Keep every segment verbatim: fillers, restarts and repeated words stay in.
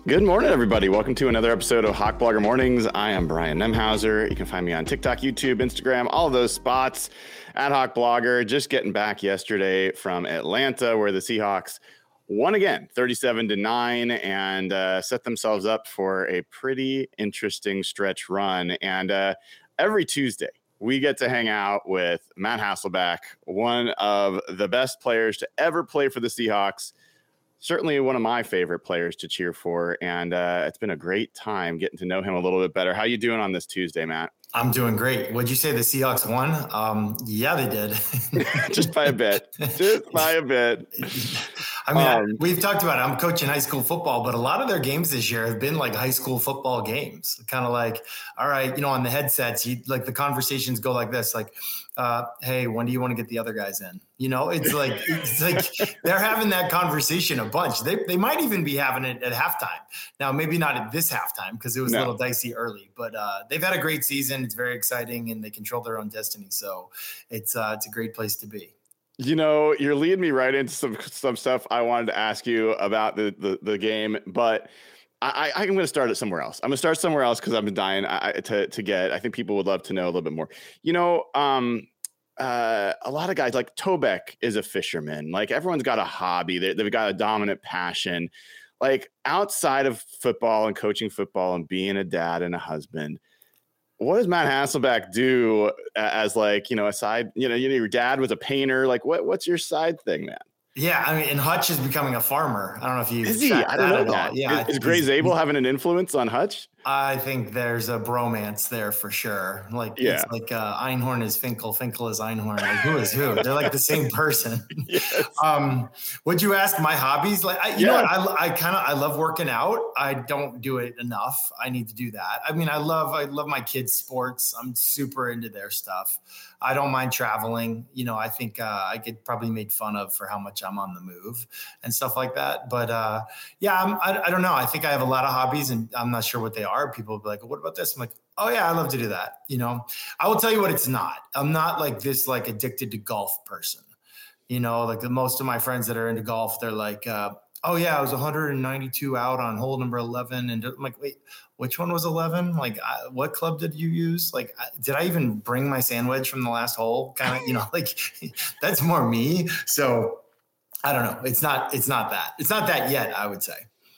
Good morning, everybody. Welcome to another episode of Hawk Blogger Mornings. I am Brian Nemhauser. You can find me on TikTok, YouTube, Instagram, all of those spots at Hawk Blogger. Just getting back yesterday from Atlanta, where the Seahawks won again, thirty-seven to nine, and uh, set themselves up for a pretty interesting stretch run. And uh, every Tuesday, we get to hang out with Matt Hasselbeck, one of the best players to ever play for the Seahawks. Certainly one of my favorite players to cheer for, and uh, it's been a great time getting to know him a little bit better. How you doing on this Tuesday, Matt? I'm doing great. Would you say the Seahawks won? Um, yeah, they did. Just by a bit. Just by a bit. I mean, um, I, we've talked about it. I'm coaching high school football, but a lot of their games this year have been like high school football games. Kind of like, all right, you know, on the headsets, you, like the conversations go like this, like, uh, hey, when do you want to get the other guys in? You know, it's like it's like they're having that conversation a bunch. They they might even be having it at halftime. Now, maybe not at this halftime because it was no. a little dicey early, but uh, they've had a great season. It's very exciting, and they control their own destiny. So it's uh, it's a great place to be. You know, you're leading me right into some some stuff I wanted to ask you about the the, the game, but I, I'm going to start it somewhere else. I'm going to start somewhere else because I've been dying I, to to get. I think people would love to know a little bit more. You know, um, uh, a lot of guys like Tobeck is a fisherman. Like everyone's got a hobby. They, they've got a dominant passion. Like outside of football and coaching football and being a dad and a husband, what does Matt Hasselbeck do as like, you know, a side, you know, you know, your dad was a painter. Like what, what's your side thing, man? Yeah, I mean, and Hutch is becoming a farmer. I don't know if you is he? I don't know that. Yeah, is, is Gray Zabel having an influence on Hutch? I think there's a bromance there for sure. Like, yeah. It's like uh, Einhorn is Finkel, Finkel is Einhorn. Like, who is who? They're like the same person. Yes. Um, would you ask my hobbies? Like, I, you yeah. know what? I, I kind of I love working out. I don't do it enough. I need to do that. I mean, I love I love my kids' sports. I'm super into their stuff. I don't mind traveling. You know, I think uh, I get probably made fun of for how much I'm on the move and stuff like that. But uh, yeah, I'm, I, I don't know. I think I have a lot of hobbies, and I'm not sure what they are. People will be like, what about this? I'm like, oh yeah, I love to do that. You know, I will tell you what it's not. I'm not like this, like addicted to golf person. You know, like the most of my friends that are into golf, they're like, uh, oh yeah, I was one hundred ninety-two out on hole number eleven. And I'm like, wait, which one was eleven? Like, I, what club did you use? Like, I, did I even bring my sandwich from the last hole? Kind of, you know, like that's more me. So I don't know. It's not, it's not that. It's not that yet, I would say.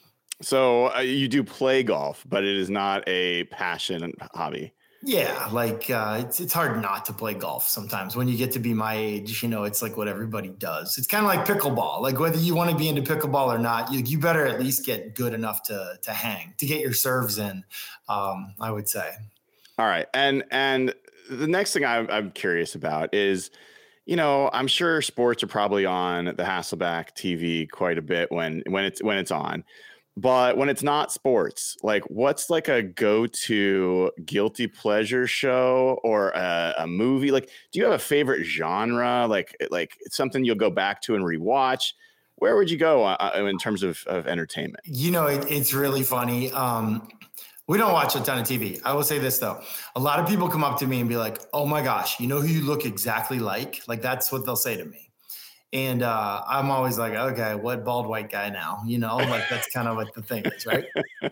So uh, you do play golf, but it is not a passion and hobby. Yeah, like uh, it's it's hard not to play golf sometimes. When you get to be my age, you know, it's like what everybody does. It's kind of like pickleball. Like whether you want to be into pickleball or not, you you better at least get good enough to to hang, to get your serves in, um, I would say. All right. And and the next thing I'm, I'm curious about is, you know, I'm sure sports are probably on the Hasselbeck T V quite a bit when when it's when it's on. But when it's not sports, like what's like a go-to guilty pleasure show or a, a movie? Like, do you have a favorite genre? Like, like it's something you'll go back to and rewatch? Where would you go uh, in terms of, of entertainment? You know, it, it's really funny. Um, we don't watch a ton of T V. I will say this, though. A lot of people come up to me and be like, oh, my gosh, you know who you look exactly like? Like, that's what they'll say to me. And uh, I'm always like, okay, what bald white guy now? You know, like that's kind of what the thing is, right?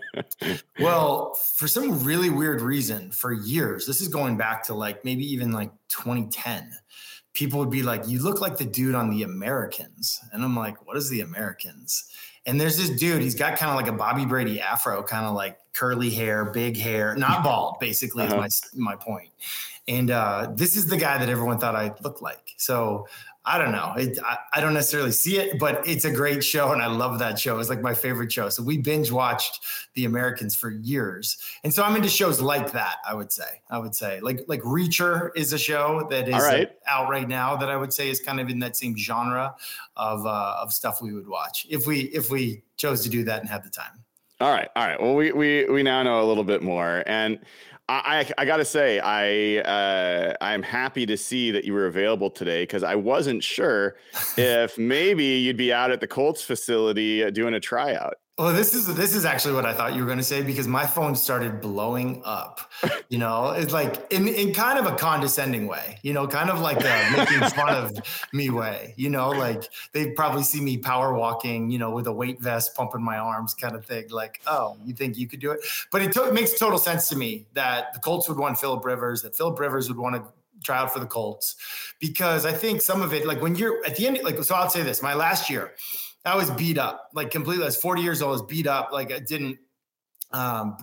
Well, for some really weird reason, for years, this is going back to like maybe even like twenty ten, people would be like, you look like the dude on The Americans. And I'm like, what is The Americans? And there's this dude, he's got kind of like a Bobby Brady afro, kind of like curly hair, big hair, not bald, basically, uh-huh. is my, my point. And uh, this is the guy that everyone thought I looked like. So I don't know. It, I, I don't necessarily see it, but it's a great show, and I love that show. It's like my favorite show. So we binge watched The Americans for years, and so I'm into shows like that. I would say. I would say like like Reacher is a show that is right. out right now that I would say is kind of in that same genre of uh, of stuff we would watch if we if we chose to do that and had the time. All right, all right. Well, we we we now know a little bit more, and I, I, I got to say, I uh, I'm happy to see that you were available today because I wasn't sure if maybe you'd be out at the Colts facility uh, doing a tryout. Well, this is this is actually what I thought you were going to say, because my phone started blowing up. You know, it's like in, in kind of a condescending way, you know, kind of like a making fun of me way, you know, like they probably see me power walking, you know, with a weight vest pumping my arms kind of thing. Like, oh, you think you could do it? But it, to- it makes total sense to me that the Colts would want Phillip Rivers, that Phillip Rivers would want to try out for the Colts, because I think some of it, like when you're at the end, like, so I'll say this, my last year, I was beat up, like completely. I was forty years old, I was beat up. Like I didn't, um,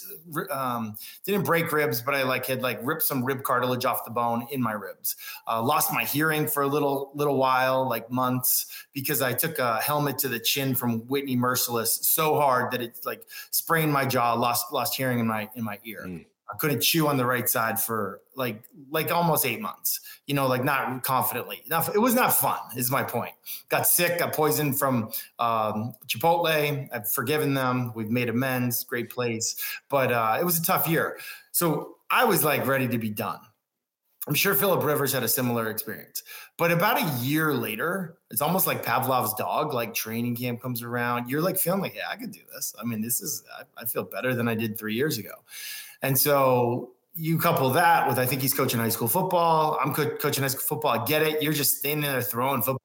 um, didn't break ribs, but I like had like ripped some rib cartilage off the bone in my ribs. Uh, lost my hearing for a little, little while, like months, because I took a helmet to the chin from Whitney Merciless so hard that it like sprained my jaw, lost, lost hearing in my, in my ear. Mm. I couldn't chew on the right side for like, like almost eight months, you know, like not confidently. Now, it was not fun, is my point. Got sick, got poisoned from um, Chipotle. I've forgiven them. We've made amends. Great place. But uh, it was a tough year. So I was like ready to be done. I'm sure Phillip Rivers had a similar experience. But about a year later, it's almost like Pavlov's dog, like training camp comes around. You're like feeling like, yeah, I could do this. I mean, this is, I, I feel better than I did three years ago. And so you couple that with, I think he's coaching high school football. I'm co- coaching high school football. I get it. You're just standing there throwing football.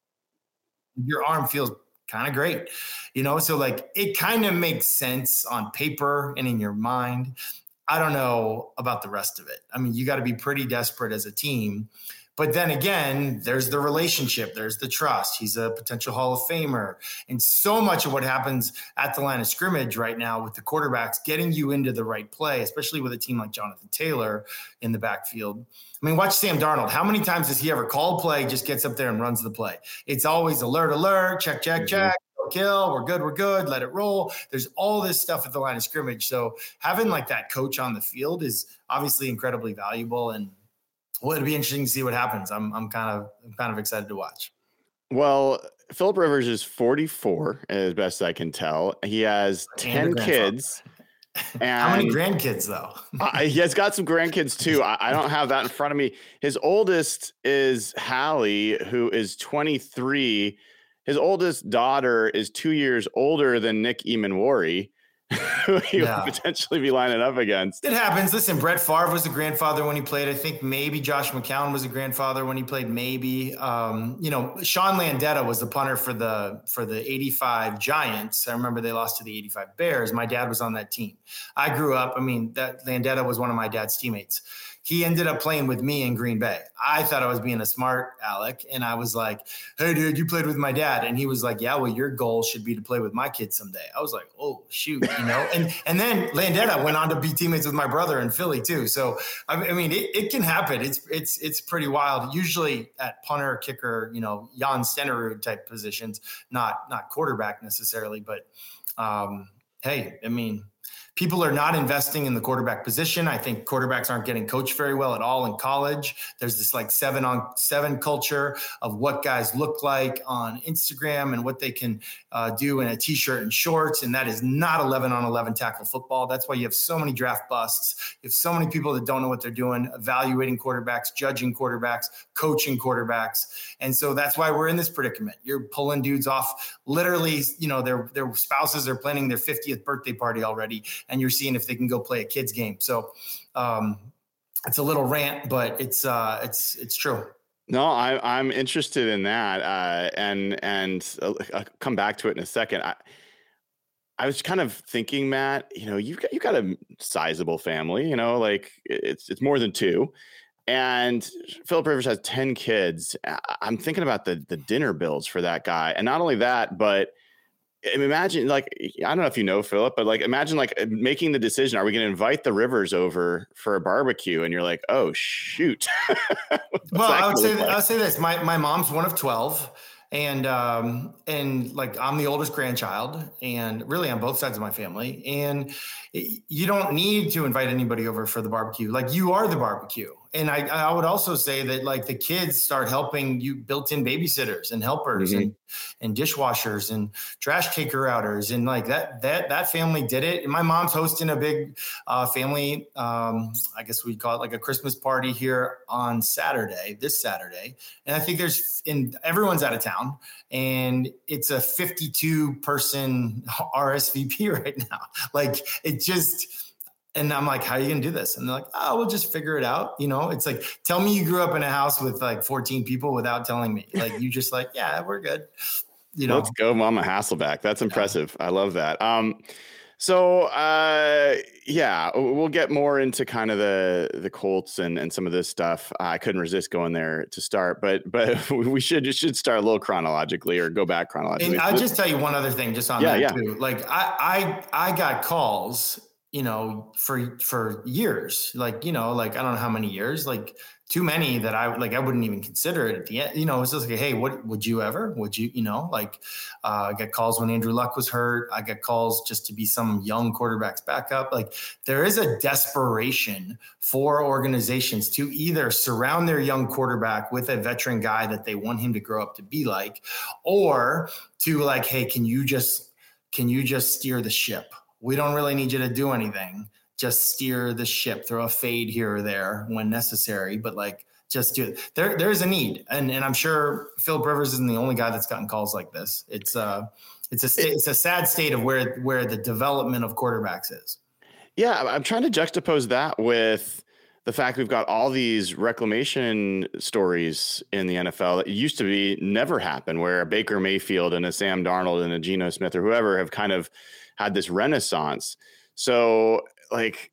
Your arm feels kind of great, you know? So like, it kind of makes sense on paper and in your mind. I don't know about the rest of it. I mean, you got to be pretty desperate as a team. But then again, there's the relationship, there's the trust. He's a potential Hall of Famer. And so much of what happens at the line of scrimmage right now with the quarterbacks getting you into the right play, especially with a team like Jonathan Taylor in the backfield. I mean, watch Sam Darnold. How many times does he ever call a play, just gets up there and runs the play? It's always alert, alert, check, check, mm-hmm. check. Kill, we're good, we're good, let it roll. There's all this stuff at the line of scrimmage. So having like that coach on the field is obviously incredibly valuable, and well, it'll be interesting to see what happens. I'm I'm kind of I'm kind of excited to watch. Well, Phillip Rivers is forty-four, as best I can tell. He has ten kids. And how many grandkids though? uh, he has got some grandkids too. I, I don't have that in front of me. His oldest is Hallie, who is twenty-three. His oldest daughter is two years older than Nick Emanwari, who he yeah. would potentially be lining up against. It happens. Listen, Brett Favre was a grandfather when he played. I think maybe Josh McCown was a grandfather when he played. Maybe, um, you know, Sean Landeta was the punter for the for the eighty-five Giants. I remember they lost to the eighty-five Bears. My dad was on that team. I grew up. I mean, that Landeta was one of my dad's teammates. He ended up playing with me in Green Bay. I thought I was being a smart Alec. And I was like, hey, dude, you played with my dad. And he was like, yeah, well, your goal should be to play with my kids someday. I was like, oh, shoot, you know. and and then Landeta went on to be teammates with my brother in Philly, too. So, I mean, it, it can happen. It's it's it's pretty wild. Usually at punter, kicker, you know, Jan Stenerud type positions, not, not quarterback necessarily. But, um, hey, I mean – people are not investing in the quarterback position. I think quarterbacks aren't getting coached very well at all in college. There's this like seven on seven culture of what guys look like on Instagram and what they can uh, do in a t-shirt and shorts. And that is not eleven on eleven tackle football. That's why you have so many draft busts. You have so many people that don't know what they're doing, evaluating quarterbacks, judging quarterbacks, coaching quarterbacks. And so that's why we're in this predicament. You're pulling dudes off literally, you know, their, their spouses are planning their fiftieth birthday party already, and you're seeing if they can go play a kid's game. So um, it's a little rant, but it's uh, it's it's true. No, I, I'm interested in that, uh, and and uh, I'll come back to it in a second. I, I was kind of thinking, Matt, you know, you've got you got a sizable family, you know, like it's it's more than two, and Phillip Rivers has ten kids. I'm thinking about the the dinner bills for that guy, and not only that, but imagine, like, I don't know if you know Phillip, but like, imagine like making the decision, are we going to invite the Rivers over for a barbecue? And you're like, oh shoot. Well, I would say, like? I would say this, my, my mom's one of twelve, and, um, and like, I'm the oldest grandchild, and really on both sides of my family. And you don't need to invite anybody over for the barbecue. Like, you are the barbecue. and I, I would also say that like the kids start helping you built-in babysitters and helpers mm-hmm. and, and dishwashers and trash taker outers. And like that, that, that family did it. And my mom's hosting a big uh, family. Um, I guess we'd call it like a Christmas party here on Saturday, this Saturday. And I think there's in everyone's out of town and it's a fifty-two person R S V P right now. Like it just, and I'm like, how are you going to do this? And they're like, oh, we'll just figure it out. You know, it's like, tell me you grew up in a house with like fourteen people without telling me. Like, you just like, yeah, we're good. You know, let's go, Mama Hasselbeck. That's impressive. Yeah. I love that. Um, so, uh, yeah, we'll get more into kind of the, the Colts and, and some of this stuff. I couldn't resist going there to start, but, but we should, should start a little chronologically or go back chronologically. And I'll just tell you one other thing just on yeah, that yeah. too. Like I, I, I got calls, you know, for, for years, like, you know, like, I don't know how many years, like too many that I like, I wouldn't even consider it at the end, you know, it's just like, hey, what would you ever, would you, you know, like, uh, I got calls when Andrew Luck was hurt. I got calls just to be some young quarterback's backup. Like there is a desperation for organizations to either surround their young quarterback with a veteran guy that they want him to grow up to be like, or to like, hey, can you just, can you just steer the ship? We don't really need you to do anything. Just steer the ship, throw a fade here or there when necessary, but like just do it. There, there's a need. And and I'm sure Philip Rivers isn't the only guy that's gotten calls like this. It's uh it's a state, it's a sad state of where where the development of quarterbacks is. Yeah, I'm trying to juxtapose that with the fact we've got all these reclamation stories in the N F L that used to be never happen, where a Baker Mayfield and a Sam Darnold and a Geno Smith or whoever have kind of had this renaissance. So like,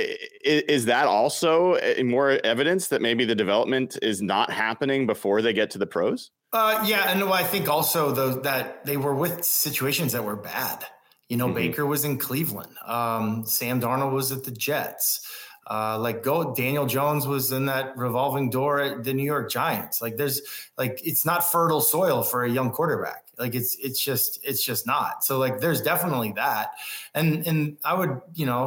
is that also more evidence that maybe the development is not happening before they get to the pros? Uh, yeah. And I think also though that they were with situations that were bad. You know, mm-hmm. Baker was in Cleveland. Um, Sam Darnold was at the Jets. Uh, like go Daniel Jones was in that revolving door at the New York Giants. Like there's like, it's not fertile soil for a young quarterback. Like it's, it's just, it's just not. So like, there's definitely that. And, and I would, you know,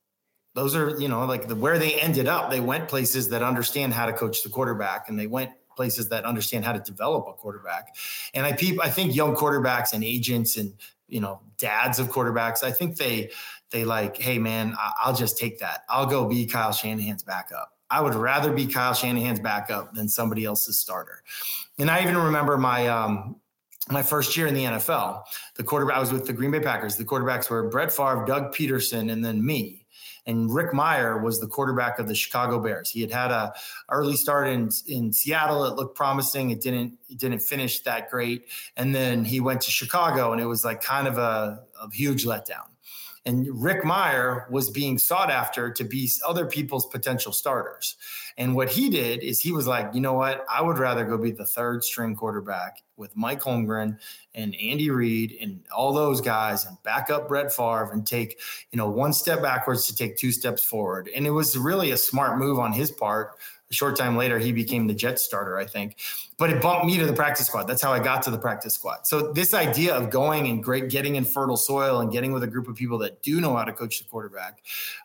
those are, you know, like the, where they ended up, they went places that understand how to coach the quarterback, and they went places that understand how to develop a quarterback. And I peep, I think young quarterbacks and agents and, you know, dads of quarterbacks, I think they, they like, hey man, I'll just take that. I'll go be Kyle Shanahan's backup. I would rather be Kyle Shanahan's backup than somebody else's starter. And I even remember my, um, my first year in the N F L, the quarterback, I was with the Green Bay Packers. The quarterbacks were Brett Favre, Doug Peterson, and then me. And Rick Meyer was the quarterback of the Chicago Bears. He had had a early start in, in Seattle. It looked promising. It didn't, it didn't finish that great. And then he went to Chicago, and it was like kind of a, a huge letdown. And Rick Meyer was being sought after to be other people's potential starters. And what he did is he was like, you know what? I would rather go be the third string quarterback with Mike Holmgren and Andy Reid and all those guys and back up Brett Favre and take, you know, one step backwards to take two steps forward. And it was really a smart move on his part. A short time later, he became the Jets starter, I think. But it bumped me to the practice squad. That's how I got to the practice squad. So this idea of going and great, getting in fertile soil and getting with a group of people that do know how to coach the quarterback,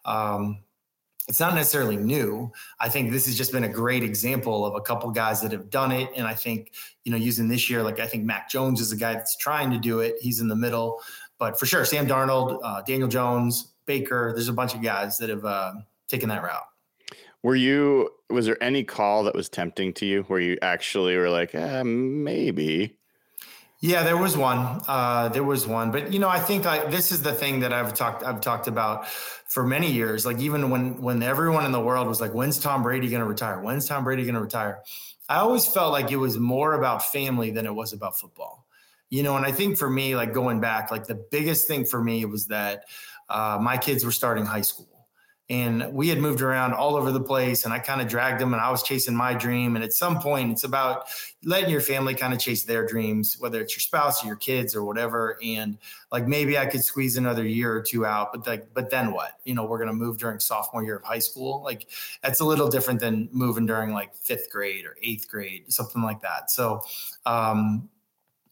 um, it's not necessarily new. I think this has just been a great example of a couple guys that have done it. And I think, you know, using this year, like I think Mac Jones is a guy that's trying to do it. He's in the middle. But for sure, Sam Darnold, uh, Daniel Jones, Baker, there's a bunch of guys that have uh, taken that route. Were you, was there any call that was tempting to you where you actually were like, eh, maybe? Yeah, there was one. Uh, there was one. But, you know, I think like this is the thing that I've talked I've talked about for many years. Like even when when everyone in the world was like, when's Tom Brady going to retire? When's Tom Brady going to retire? I always felt like it was more about family than it was about football. You know, and I think for me, like going back, like the biggest thing for me was that uh, my kids were starting high school. And we had moved around all over the place, and I kind of dragged them, and I was chasing my dream. And at some point, it's about letting your family kind of chase their dreams, whether it's your spouse or your kids or whatever. And like, maybe I could squeeze another year or two out, but like, but then what? You know, we're going to move during sophomore year of high school. Like that's a little different than moving during like fifth grade or eighth grade, something like that. So, um,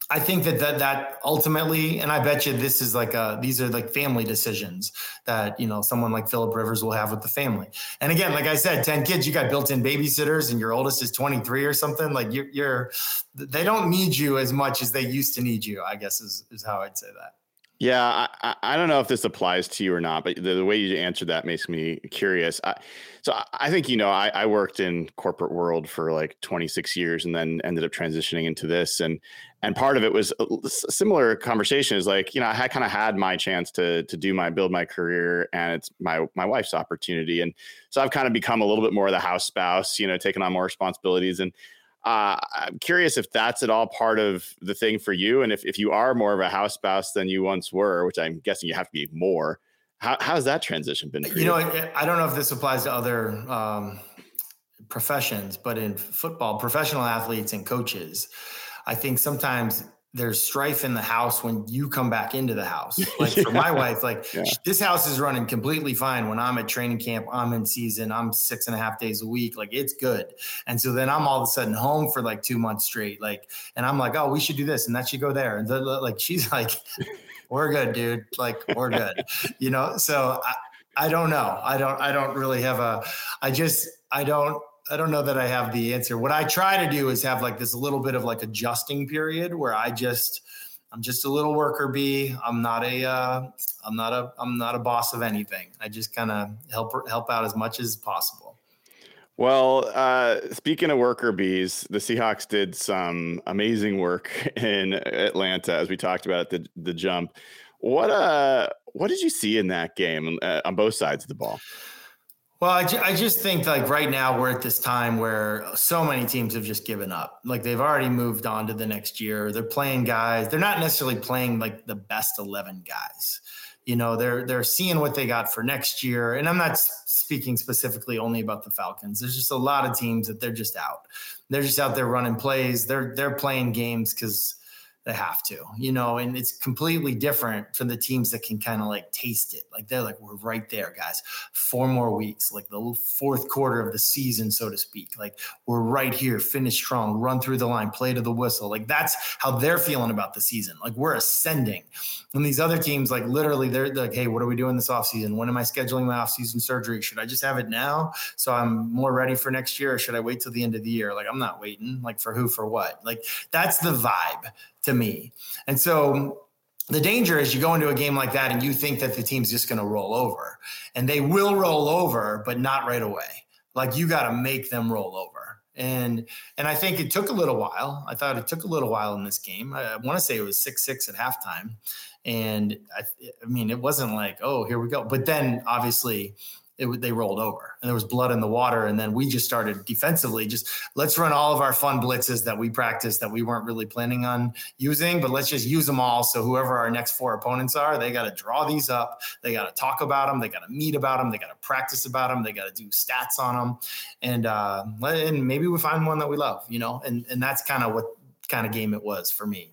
I think that, that that ultimately, and I bet you this is like a, these are like family decisions that, you know, someone like Philip Rivers will have with the family. And again, like I said, ten kids, you got built-in babysitters and your oldest is twenty-three or something. Like you're, you're, they don't need you as much as they used to need you, I guess is, is how I'd say that. Yeah, I, I don't know if this applies to you or not, but the, the way you answered that makes me curious. I, so I think, you know, I, I worked in corporate world for like twenty-six years and then ended up transitioning into this. And and part of it was a similar conversation is like, you know, I had kind of had my chance to to do my build my career, and it's my my wife's opportunity. And so I've kind of become a little bit more of the house spouse, you know, taking on more responsibilities. And Uh, I'm curious if that's at all part of the thing for you. And if, if you are more of a house spouse than you once were, which I'm guessing you have to be more, how, how's that transition been for you? You know, I, I don't know if this applies to other um, professions, but in football, professional athletes and coaches, I think sometimes there's strife in the house when you come back into the house. Like yeah. for my wife, like yeah. this house is running completely fine when I'm at training camp, I'm in season, I'm six and a half days a week. Like it's good. And so then I'm all of a sudden home for like two months straight. Like, and I'm like, oh, we should do this and that should go there. And the, like, she's like, we're good, dude. Like we're good, you know? So I, I don't know. I don't, I don't really have a, I just, I don't, I don't know that I have the answer. What I try to do is have like this little bit of like adjusting period where I just, I'm just a little worker bee. I'm not a, uh, I'm not a, I'm not a boss of anything. I just kind of help, help out as much as possible. Well, uh, speaking of worker bees, the Seahawks did some amazing work in Atlanta, as we talked about at the, the jump. What, uh, what did you see in that game uh, on both sides of the ball? Well, I, ju- I just think like right now we're at this time where so many teams have just given up. Like they've already moved on to the next year. They're playing guys. They're not necessarily playing like the best eleven guys. You know, they're they're seeing what they got for next year. And I'm not speaking specifically only about the Falcons. There's just a lot of teams that they're just out. They're just out there running plays. They're they're playing games because they have to, you know, and it's completely different from the teams that can kind of like taste it. Like they're like, we're right there, guys. Four more weeks, like the fourth quarter of the season, so to speak. Like we're right here, finish strong, run through the line, play to the whistle. Like that's how they're feeling about the season. Like we're ascending. And these other teams, like literally they're like, hey, what are we doing this offseason? When am I scheduling my offseason surgery? Should I just have it now so I'm more ready for next year? Or should I wait till the end of the year? Like I'm not waiting. Like for who, for what? Like that's the vibe to me. And so the danger is you go into a game like that and you think that the team's just going to roll over, and they will roll over, but not right away. Like you got to make them roll over. And, and I think it took a little while. I thought it took a little while in this game. I, I want to say it was six, six at halftime. And I, I mean, it wasn't like, oh, here we go. But then obviously It, they rolled over and there was blood in the water. And then we just started defensively, just let's run all of our fun blitzes that we practiced that we weren't really planning on using, but let's just use them all. So whoever our next four opponents are, they got to draw these up. They got to talk about them. They got to meet about them. They got to practice about them. They got to do stats on them. And, uh, and maybe we find one that we love, you know, and, and that's kind of what kind of game it was for me.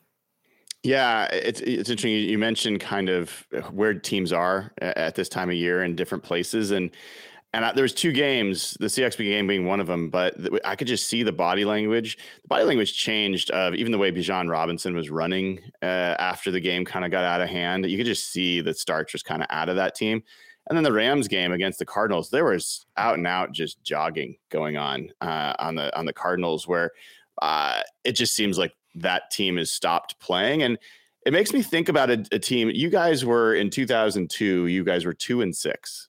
Yeah, it's it's interesting. You mentioned kind of where teams are at this time of year in different places, and and I, there was two games, the Seahawks game being one of them. But I could just see the body language. The body language changed. Uh, even the way Bijan Robinson was running uh, after the game kind of got out of hand. You could just see the starch was kind of out of that team. And then the Rams game against the Cardinals, there was out and out just jogging going on uh, on the on the Cardinals, where uh, it just seems like that team has stopped playing. And it makes me think about a, a team. You guys were in two thousand two, you guys were two and six.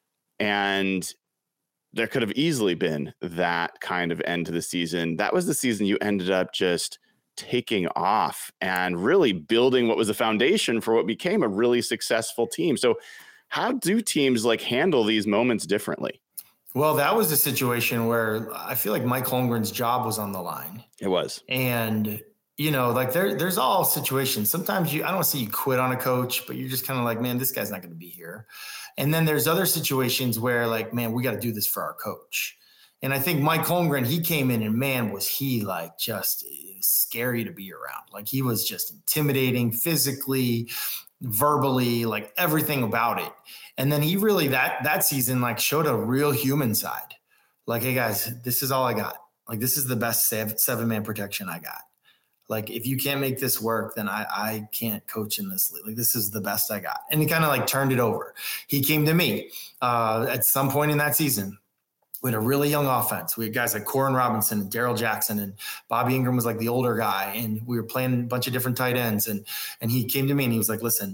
And there could have easily been that kind of end to the season. That was the season you ended up just taking off and really building what was the foundation for what became a really successful team. So how do teams like handle these moments differently? Well, that was a situation where I feel like Mike Holmgren's job was on the line. It was. And you know, like there, there's all situations. Sometimes you, I don't see you quit on a coach, but you're just kind of like, man, this guy's not going to be here. And then there's other situations where like, man, we got to do this for our coach. And I think Mike Holmgren, he came in and man, was he like just scary to be around. Like he was just intimidating physically, verbally, like everything about it. And then he really, that, that season, like showed a real human side. Like, hey guys, this is all I got. Like, this is the best seven man protection I got. Like, if you can't make this work, then I, I can't coach in this league. Like, this is the best I got. And he kind of like turned it over. He came to me uh, at some point in that season. We had a really young offense. We had guys like Corin Robinson and Daryl Jackson, and Bobby Ingram was like the older guy. And we were playing a bunch of different tight ends. And, and he came to me and he was like, listen,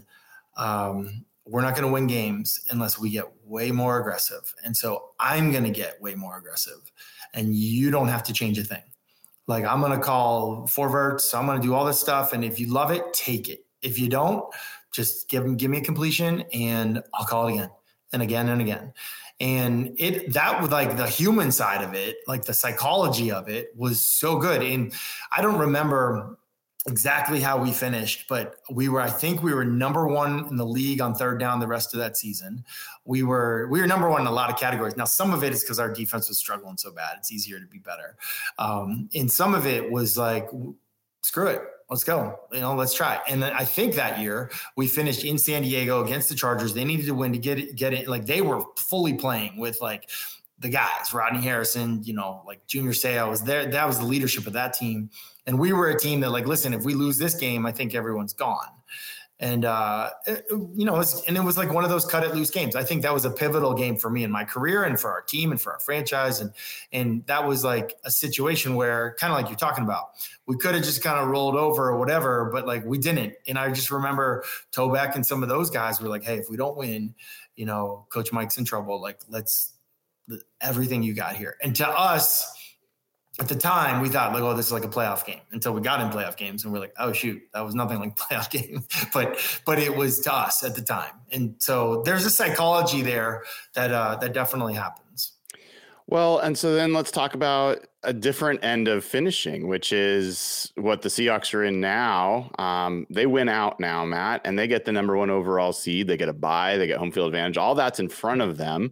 um, we're not going to win games unless we get way more aggressive. And so I'm going to get way more aggressive, and you don't have to change a thing. Like, I'm going to call four verts. I'm going to do all this stuff. And if you love it, take it. If you don't, just give give me a completion and I'll call it again and again and again. And it, that was like the human side of it, like the psychology of it was so good. And I don't remember exactly how we finished, but we were, I think we were number one in the league on third down the rest of that season. We were, we were number one in a lot of categories. Now, some of it is because our defense was struggling so bad. It's easier to be better. Um, and some of it was like, screw it. Let's go. You know, let's try. And then I think that year we finished in San Diego against the Chargers. They needed to win to get it, get it. Like, they were fully playing with like the guys, Rodney Harrison, you know, like Junior Seau was there. That was the leadership of that team. And we were a team that, like, listen, if we lose this game, I think everyone's gone. And, uh, it, you know, it was, and it was like one of those cut it loose games. I think that was a pivotal game for me in my career and for our team and for our franchise. And, and that was like a situation where, kind of like you're talking about, we could have just kind of rolled over or whatever, but like we didn't. And I just remember Toback and some of those guys were like, hey, if we don't win, you know, Coach Mike's in trouble. Like, let's, everything you got here. And to us, at the time, we thought like, oh, this is like a playoff game, until we got in playoff games and we're like, oh shoot, that was nothing like playoff game. but but it was to us at the time. And so there's a psychology there that uh, that definitely happens. Well, and so then let's talk about a different end of finishing, which is what the Seahawks are in now. Um, they win out now, Matt, and they get the number one overall seed. They get a bye, they get home field advantage. All that's in front of them.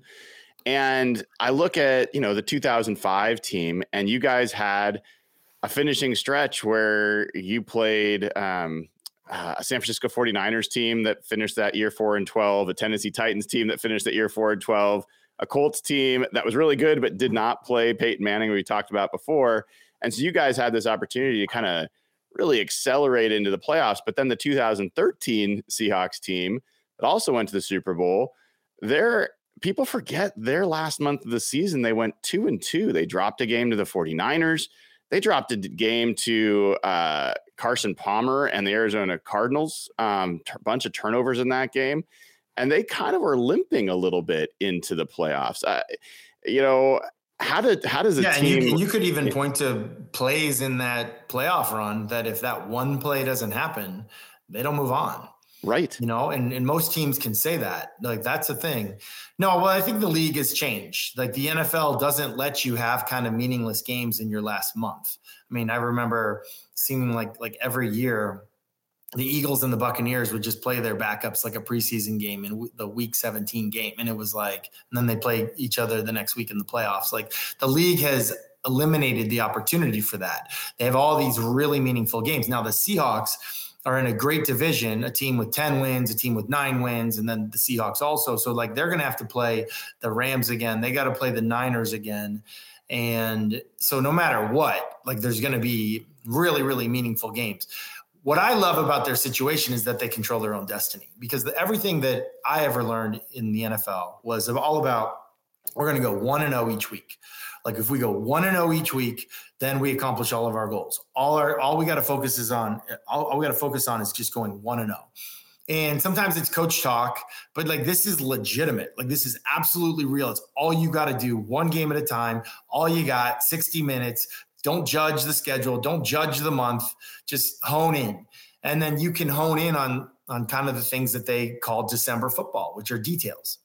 And I look at, you know, the two thousand five team, and you guys had a finishing stretch where you played um, uh, a San Francisco forty-niners team that finished that year four and twelve, a Tennessee Titans team that finished that year four and twelve, a Colts team that was really good but did not play Peyton Manning, we talked about before. And so you guys had this opportunity to kind of really accelerate into the playoffs. But then the two thousand thirteen Seahawks team that also went to the Super Bowl, they're people forget their last month of the season, they went two and two. They dropped a game to the forty-niners. They dropped a game to uh, Carson Palmer and the Arizona Cardinals. Um, a bunch of turnovers in that game. And they kind of were limping a little bit into the playoffs. Uh, you know, how did, how does a yeah, team... And you, and you could even point to plays in that playoff run that if that one play doesn't happen, they don't move on. Right. You know, and, and most teams can say that. Like, that's a thing. No, well, I think the league has changed. Like, the N F L doesn't let you have kind of meaningless games in your last month. I mean, I remember seeing like like every year, the Eagles and the Buccaneers would just play their backups like a preseason game in the week seventeen game. And it was like, and then they play each other the next week in the playoffs. Like, the league has eliminated the opportunity for that. They have all these really meaningful games. Now, the Seahawks are in a great division, a team with ten wins, a team with nine wins, and then the Seahawks also. So, like, they're going to have to play the Rams again. They got to play the Niners again. And so no matter what, like, there's going to be really, really meaningful games. What I love about their situation is that they control their own destiny, because the, everything that I ever learned in the N F L was all about, we're going to go one and oh each week. Like, if we go one and oh each week, then we accomplish all of our goals. All our, all we got to focus is on, all, all we got to focus on is just going one and oh. And sometimes it's coach talk, but like, this is legitimate. Like, this is absolutely real. It's all you got to do, one game at a time. All you got, sixty minutes. Don't judge the schedule. Don't judge the month. Just hone in. And then you can hone in on, on kind of the things that they call December football, which are details.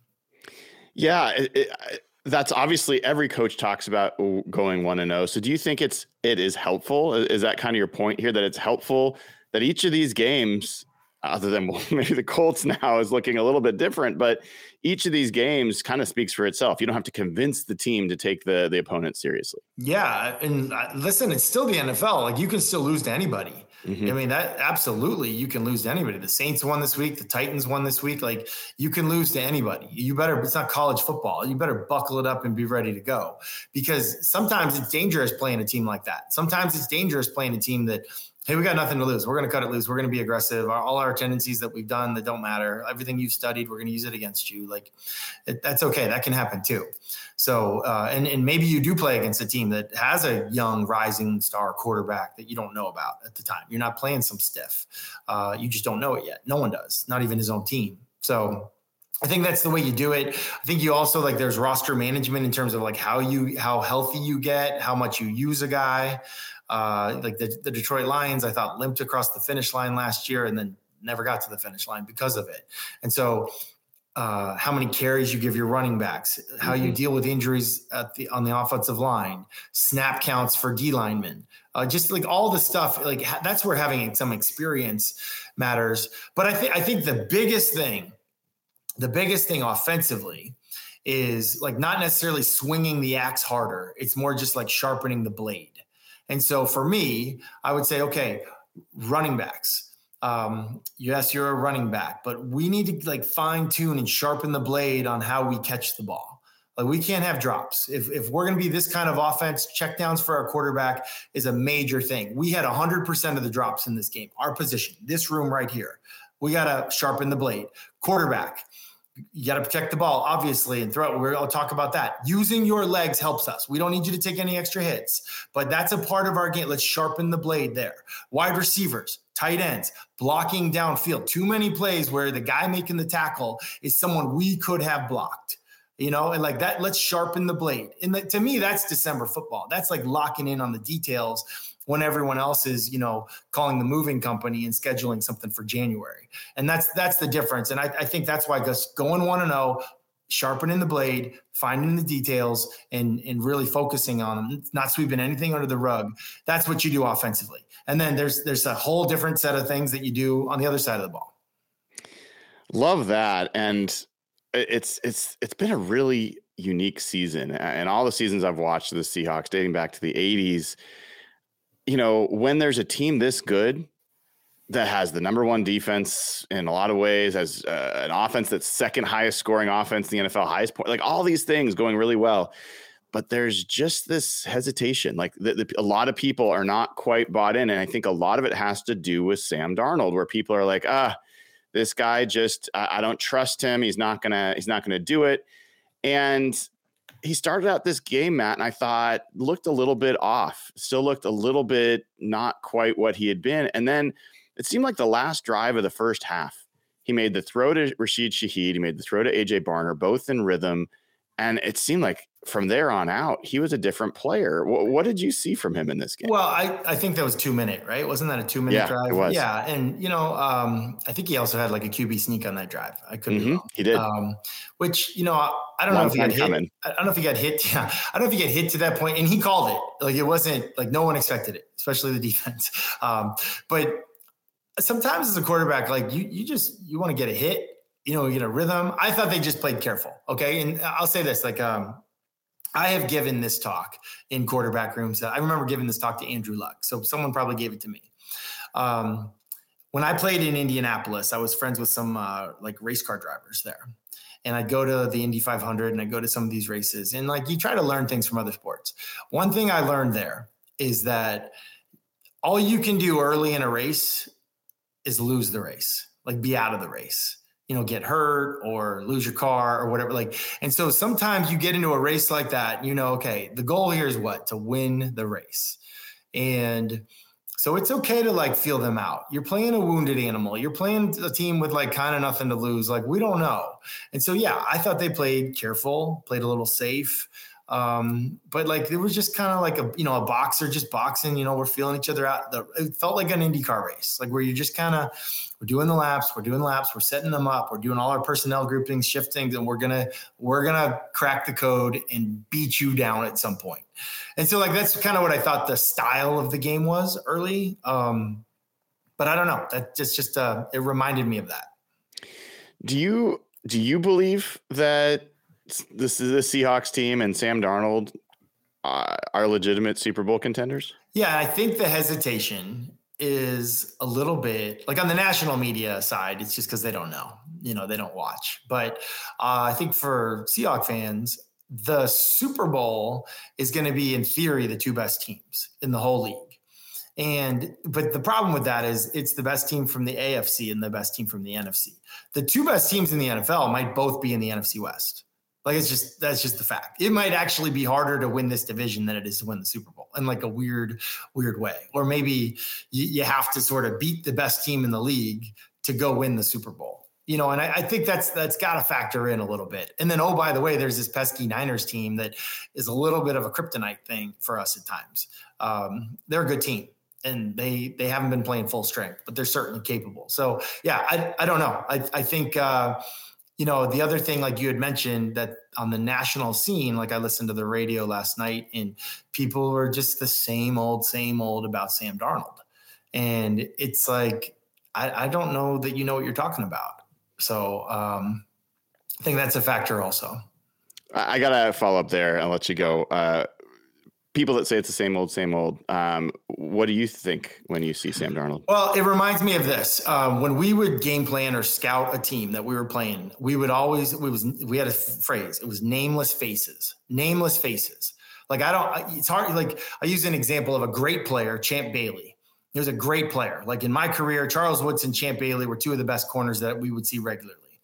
Yeah. It, it, That's obviously every coach talks about going one and oh. So do you think it's, it is helpful? Is that kind of your point here, that it's helpful that each of these games, other than maybe the Colts now is looking a little bit different, but each of these games kind of speaks for itself. You don't have to convince the team to take the, the opponent seriously. Yeah. And listen, it's still the N F L. Like, you can still lose to anybody. Mm-hmm. I mean, that absolutely, you can lose to anybody. The Saints won this week. The Titans won this week. Like, you can lose to anybody. You better, it's not college football. You better buckle it up and be ready to go, because sometimes it's dangerous playing a team like that. Sometimes it's dangerous playing a team that hey, we got nothing to lose. We're going to cut it loose. We're going to be aggressive. Our, all our tendencies that we've done that don't matter, everything you've studied, we're going to use it against you. Like it, that's okay. That can happen too. So, uh, and, and maybe you do play against a team that has a young rising star quarterback that you don't know about at the time. You're not playing some stiff. Uh, you just don't know it yet. No one does, not even his own team. So I think that's the way you do it. I think you also like there's roster management in terms of like how you, how healthy you get, how much you use a guy. Uh, like the, the Detroit Lions, I thought limped across the finish line last year and then never got to the finish line because of it. And so uh, how many carries you give your running backs, how mm-hmm. you deal with injuries at the, on the offensive line, snap counts for D linemen, uh, just like all the stuff, like ha- that's where having some experience matters. But I think, I think the biggest thing, the biggest thing offensively is like not necessarily swinging the axe harder. It's more just like sharpening the blade. And so for me, I would say, okay, running backs. Um, yes, you're a running back, but we need to like fine tune and sharpen the blade on how we catch the ball. Like we can't have drops. If if we're going to be this kind of offense, checkdowns for our quarterback is a major thing. We had one hundred percent of the drops in this game. Our position, this room right here, we got to sharpen the blade. Quarterback. You got to protect the ball, obviously, and throw it. We're, I'll talk about that. Using your legs helps us. We don't need you to take any extra hits, but that's a part of our game. Let's sharpen the blade there. Wide receivers, tight ends, blocking downfield. Too many plays where the guy making the tackle is someone we could have blocked, you know, and like that, let's sharpen the blade. And the, to me, that's December football. That's like locking in on the details when everyone else is, you know, calling the moving company and scheduling something for January. And that's that's the difference. And I, I think that's why just going one and oh, sharpening the blade, finding the details, and, and really focusing on them, not sweeping anything under the rug. That's what you do offensively. And then there's there's a whole different set of things that you do on the other side of the ball. Love that. And it's it's it's been a really unique season. And all the seasons I've watched the Seahawks dating back to the eighties, you know, when there's a team this good that has the number one defense in a lot of ways, has uh, an offense that's second highest scoring offense in the N F L, highest point, like all these things going really well. But there's just this hesitation. Like the, the, a lot of people are not quite bought in. And I think a lot of it has to do with Sam Darnold, where people are like, ah, this guy just, I, I don't trust him. He's not going to, he's not going to do it. And he started out this game, Matt, and I thought looked a little bit off, still looked a little bit not quite what he had been. And then it seemed like the last drive of the first half, he made the throw to Rashid Shaheed, he made the throw to A J Barner, both in rhythm. And it seemed like from there on out, he was a different player. What, what did you see from him in this game? Well, I, I think that was two minute, right? Wasn't that a two minute yeah, drive? It was. Yeah. And, you know, um, I think he also had like a Q B sneak on that drive. I could mm-hmm, be wrong. He did. Um, which, you know, I, I don't Long know if he got hit. Coming. I don't know if he got hit. Yeah. I don't know if he got hit to that point. And he called it. Like it wasn't like no one expected it, especially the defense. Um, but sometimes as a quarterback, like you, you just, you want to get a hit, you know, you get a rhythm. I thought they just played careful. Okay. And I'll say this, like, um, I have given this talk in quarterback rooms. I remember giving this talk to Andrew Luck. So someone probably gave it to me. Um, when I played in Indianapolis, I was friends with some uh, like race car drivers there. And I'd go to the Indy five hundred and I'd go to some of these races. And like you try to learn things from other sports. One thing I learned there is that all you can do early in a race is lose the race, like be out of the race. You know, get hurt or lose your car or whatever. Like, and so sometimes you get into a race like that, you know, okay, the goal here is what? To win the race. And so it's okay to like feel them out. You're playing a wounded animal. You're playing a team with like kind of nothing to lose. Like, we don't know. And so, yeah, I thought they played careful, played a little safe. Um, but like, it was just kind of like a, you know, a boxer just boxing, you know, we're feeling each other out. The, it felt like an IndyCar race, like where you just kind of, we're doing the laps, we're doing laps, we're setting them up, we're doing all our personnel groupings, shiftings, and we're going to, we're going to crack the code and beat you down at some point. And so like, that's kind of what I thought the style of the game was early. Um, but I don't know, that just, just, uh, it reminded me of that. Do you, do you believe that this is the Seahawks team and Sam Darnold uh, are legitimate Super Bowl contenders? Yeah, I think the hesitation is a little bit like on the national media side, it's just because they don't know, you know, they don't watch. But uh, I think for Seahawks fans, the Super Bowl is going to be in theory the two best teams in the whole league. And but the problem with that is it's the best team from the A F C and the best team from the N F C. The two best teams in the N F L might both be in the N F C West. Like it's just that's just the fact. It might actually be harder to win this division than it is to win the Super Bowl in like a weird, weird way. Or maybe you, you have to sort of beat the best team in the league to go win the Super Bowl. You know, and I, I think that's that's got to factor in a little bit. And then, oh, by the way, there's this pesky Niners team that is a little bit of a kryptonite thing for us at times. Um, they're a good team. And they they haven't been playing full strength, but they're certainly capable. So, yeah, I I don't know. I, I think, uh, you know, the other thing, like you had mentioned, that on the national scene, like I listened to the radio last night and people were just the same old, same old about Sam Darnold. And it's like, I, I don't know that you know what you're talking about. So um, I think that's a factor also. I got to follow up there. I'll let you go. Uh, people that say it's the same old, same old. Um, what do you think when you see Sam Darnold? Well, it reminds me of this. Um, when we would game plan or scout a team that we were playing, we would always, we was, we had a phrase. It was nameless faces, nameless faces. Like, I don't, it's hard. Like I use an example of a great player, Champ Bailey. He was a great player. Like in my career, Charles Woods and Champ Bailey were two of the best corners that we would see regularly.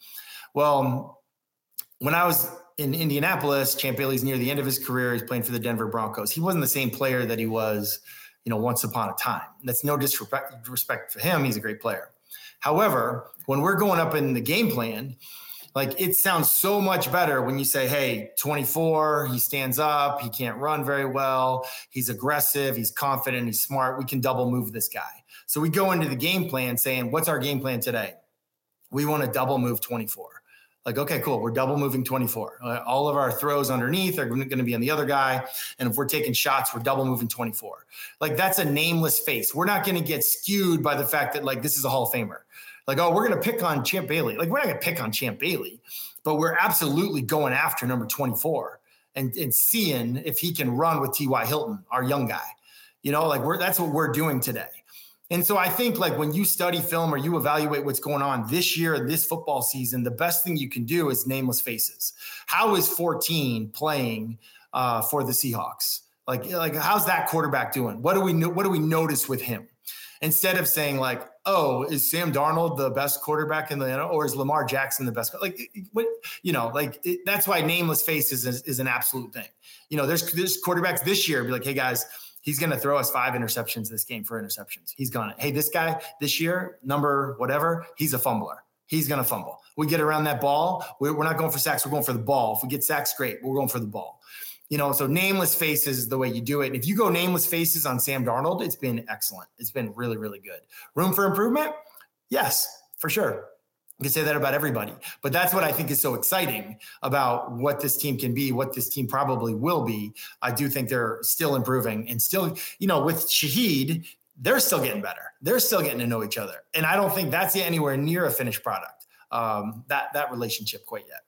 Well, when I was in Indianapolis, Champ Bailey's near the end of his career. He's playing for the Denver Broncos. He wasn't the same player that he was, you know, once upon a time. That's no disrespect respect for him. He's a great player. However, when we're going up in the game plan, like it sounds so much better when you say, hey, twenty-four, he stands up, he can't run very well, he's aggressive, he's confident, he's smart, we can double move this guy. So we go into the game plan saying, what's our game plan today? We want to double move twenty-four. Like, okay, cool. We're double moving twenty-four. Uh, all of our throws underneath are going to be on the other guy. And if we're taking shots, we're double moving twenty-four. Like that's a nameless face. We're not going to get skewed by the fact that like, this is a Hall of Famer. Like, oh, we're going to pick on Champ Bailey. Like we're not going to pick on Champ Bailey, but we're absolutely going after number twenty-four and, and seeing if he can run with T Y Hilton, our young guy, you know, like we're, that's what we're doing today. And so I think like when you study film or you evaluate what's going on this year, this football season, the best thing you can do is nameless faces. How is fourteen playing uh, for the Seahawks? Like, like how's that quarterback doing? What do we know? What do we notice with him? Instead of saying like, oh, is Sam Darnold the best quarterback in the N F L or is Lamar Jackson the best? Like, what, you know, like it, that's why nameless faces is, is an absolute thing. You know, there's, there's quarterbacks this year be like, hey guys, he's going to throw us five interceptions this game for interceptions. He's going to, hey, this guy this year, number whatever, he's a fumbler. He's going to fumble. We get around that ball. We're, we're not going for sacks. We're going for the ball. If we get sacks, great. We're going for the ball. You know, so nameless faces is the way you do it. And if you go nameless faces on Sam Darnold, it's been excellent. It's been really, really good. Room for improvement? Yes, for sure. You can say that about everybody, but that's what I think is so exciting about what this team can be, what this team probably will be. I do think they're still improving and still, you know, with Shaheed, they're still getting better. They're still getting to know each other. And I don't think that's anywhere near a finished product, um, that, that relationship quite yet.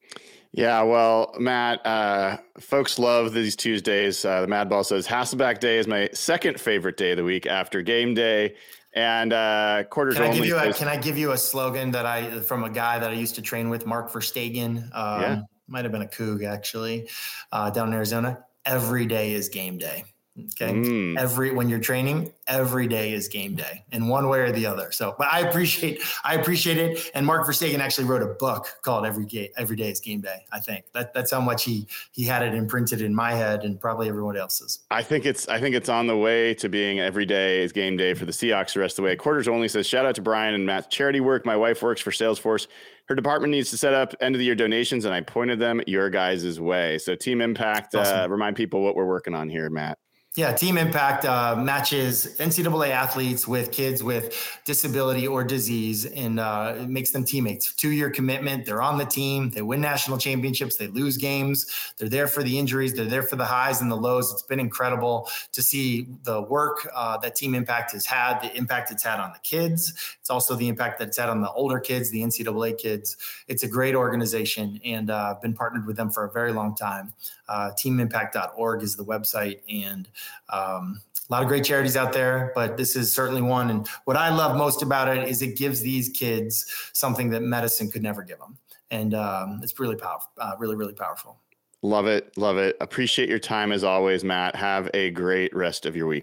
Yeah, well, Matt, uh, folks love these Tuesdays. Uh, the Mad Ball says Hasselback Day is my second favorite day of the week after game day. And uh, quarters can I only. Give you a, is- can I give you a slogan that I from a guy that I used to train with, Mark Verstegen? Um, yeah. Might have been a Coug actually, uh, down in Arizona. Every day is game day. Okay. Mm. Every, when you're training, every day is game day in one way or the other. So, but I appreciate, I appreciate it. And Mark Verstegen actually wrote a book called Every Day, Every Day is Game Day. I think that that's how much he, he had it imprinted in my head and probably everyone else's. I think it's, I think it's on the way to being every day is game day for the Seahawks the rest of the way. Quarters only says, shout out to Brian and Matt's charity work. My wife works for Salesforce. Her department needs to set up end of the year donations, and I pointed them your guys' way. So Team Impact, awesome. uh, remind people what we're working on here, Matt. Yeah, Team Impact uh, matches N C double A athletes with kids with disability or disease, and uh, it makes them teammates. Two-year commitment. They're on the team. They win national championships. They lose games. They're there for the injuries. They're there for the highs and the lows. It's been incredible to see the work uh, that Team Impact has had, the impact it's had on the kids. It's also the impact that it's had on the older kids, the N C double A kids. It's a great organization, and uh, I've been partnered with them for a very long time. Uh, team impact dot org is the website, and Um, a lot of great charities out there, but this is certainly one. And what I love most about it is it gives these kids something that medicine could never give them. And um, it's really powerful, uh, really, really powerful. Love it. Love it. Appreciate your time as always, Matt. Have a great rest of your week.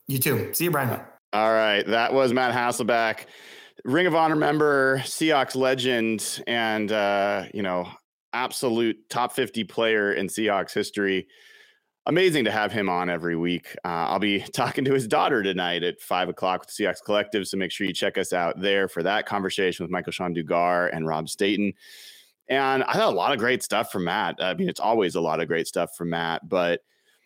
You too. See you, Brian. All right. That was Matt Hasselbeck, Ring of Honor member, Seahawks legend, and, uh, you know, absolute top fifty player in Seahawks history. Amazing to have him on every week. Uh, I'll be talking to his daughter tonight at five o'clock with the Seahawks Collective, so make sure you check us out there for that conversation with Michael-Shawn Dugar and Rob Staten. And I thought a lot of great stuff from Matt. I mean, it's always a lot of great stuff from Matt, but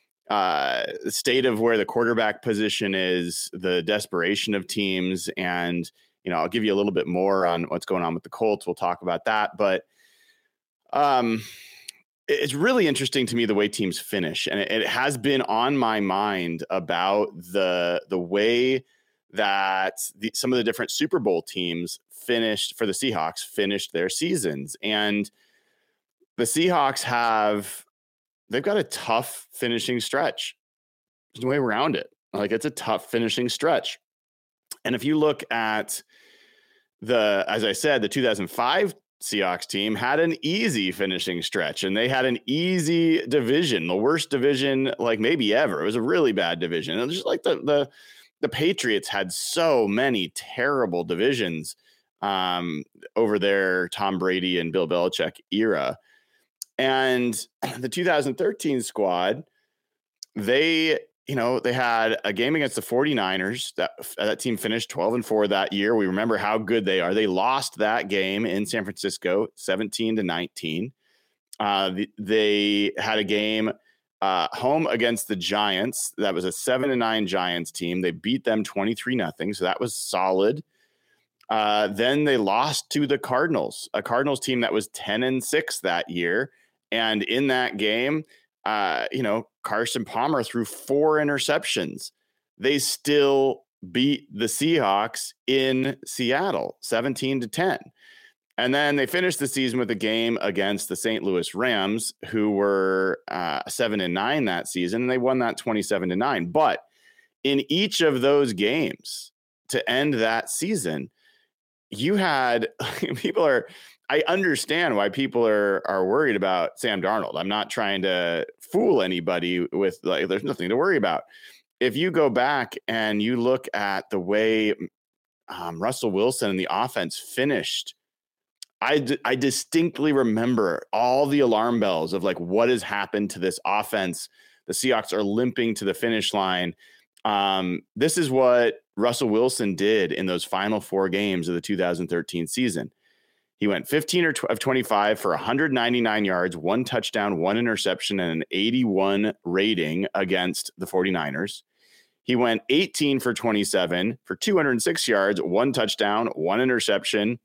uh, the state of where the quarterback position is, the desperation of teams, and, you know, I'll give you a little bit more on what's going on with the Colts. We'll talk about that, but um, it's really interesting to me the way teams finish, and it, it has been on my mind about the the way that the, some of the different Super Bowl teams finished for the Seahawks finished their seasons. And the Seahawks have, they've got a tough finishing stretch. There's no way around it. Like, it's a tough finishing stretch. And if you look at the, as I said, the two thousand five Seahawks team had an easy finishing stretch, and they had an easy division, the worst division like maybe ever. It was a really bad division. It was just like the, the, the Patriots had so many terrible divisions um, over their Tom Brady and Bill Belichick era. And the two thousand thirteen squad, they, you know, they had a game against the 49ers. That, that team finished twelve and four that year. We remember how good they are. They lost that game in San Francisco, seventeen to nineteen. Uh, they had a game Uh, home against the Giants. That was a seven and nine Giants team. They beat them twenty-three nothing. So that was solid. Uh, then they lost to the Cardinals, a Cardinals team that was ten and six that year. And in that game, uh, you know, Carson Palmer threw four interceptions. They still beat the Seahawks in Seattle, seventeen to ten. And then they finished the season with a game against the Saint Louis Rams, who were uh, seven and nine that season, and they won that twenty-seven to nine. But in each of those games to end that season, you had people are. I understand why people are are worried about Sam Darnold. I'm not trying to fool anybody with, like, there's nothing to worry about. If you go back and you look at the way um, Russell Wilson and the offense finished, I, d- I distinctly remember all the alarm bells of, like, what has happened to this offense. The Seahawks are limping to the finish line. Um, this is what Russell Wilson did in those final four games of the two thousand thirteen season. He went fifteen or tw- of twenty-five for one hundred ninety-nine yards, one touchdown, one interception, and an eighty-one rating against the 49ers. He went eighteen for twenty-seven for two hundred six yards, one touchdown, one interception,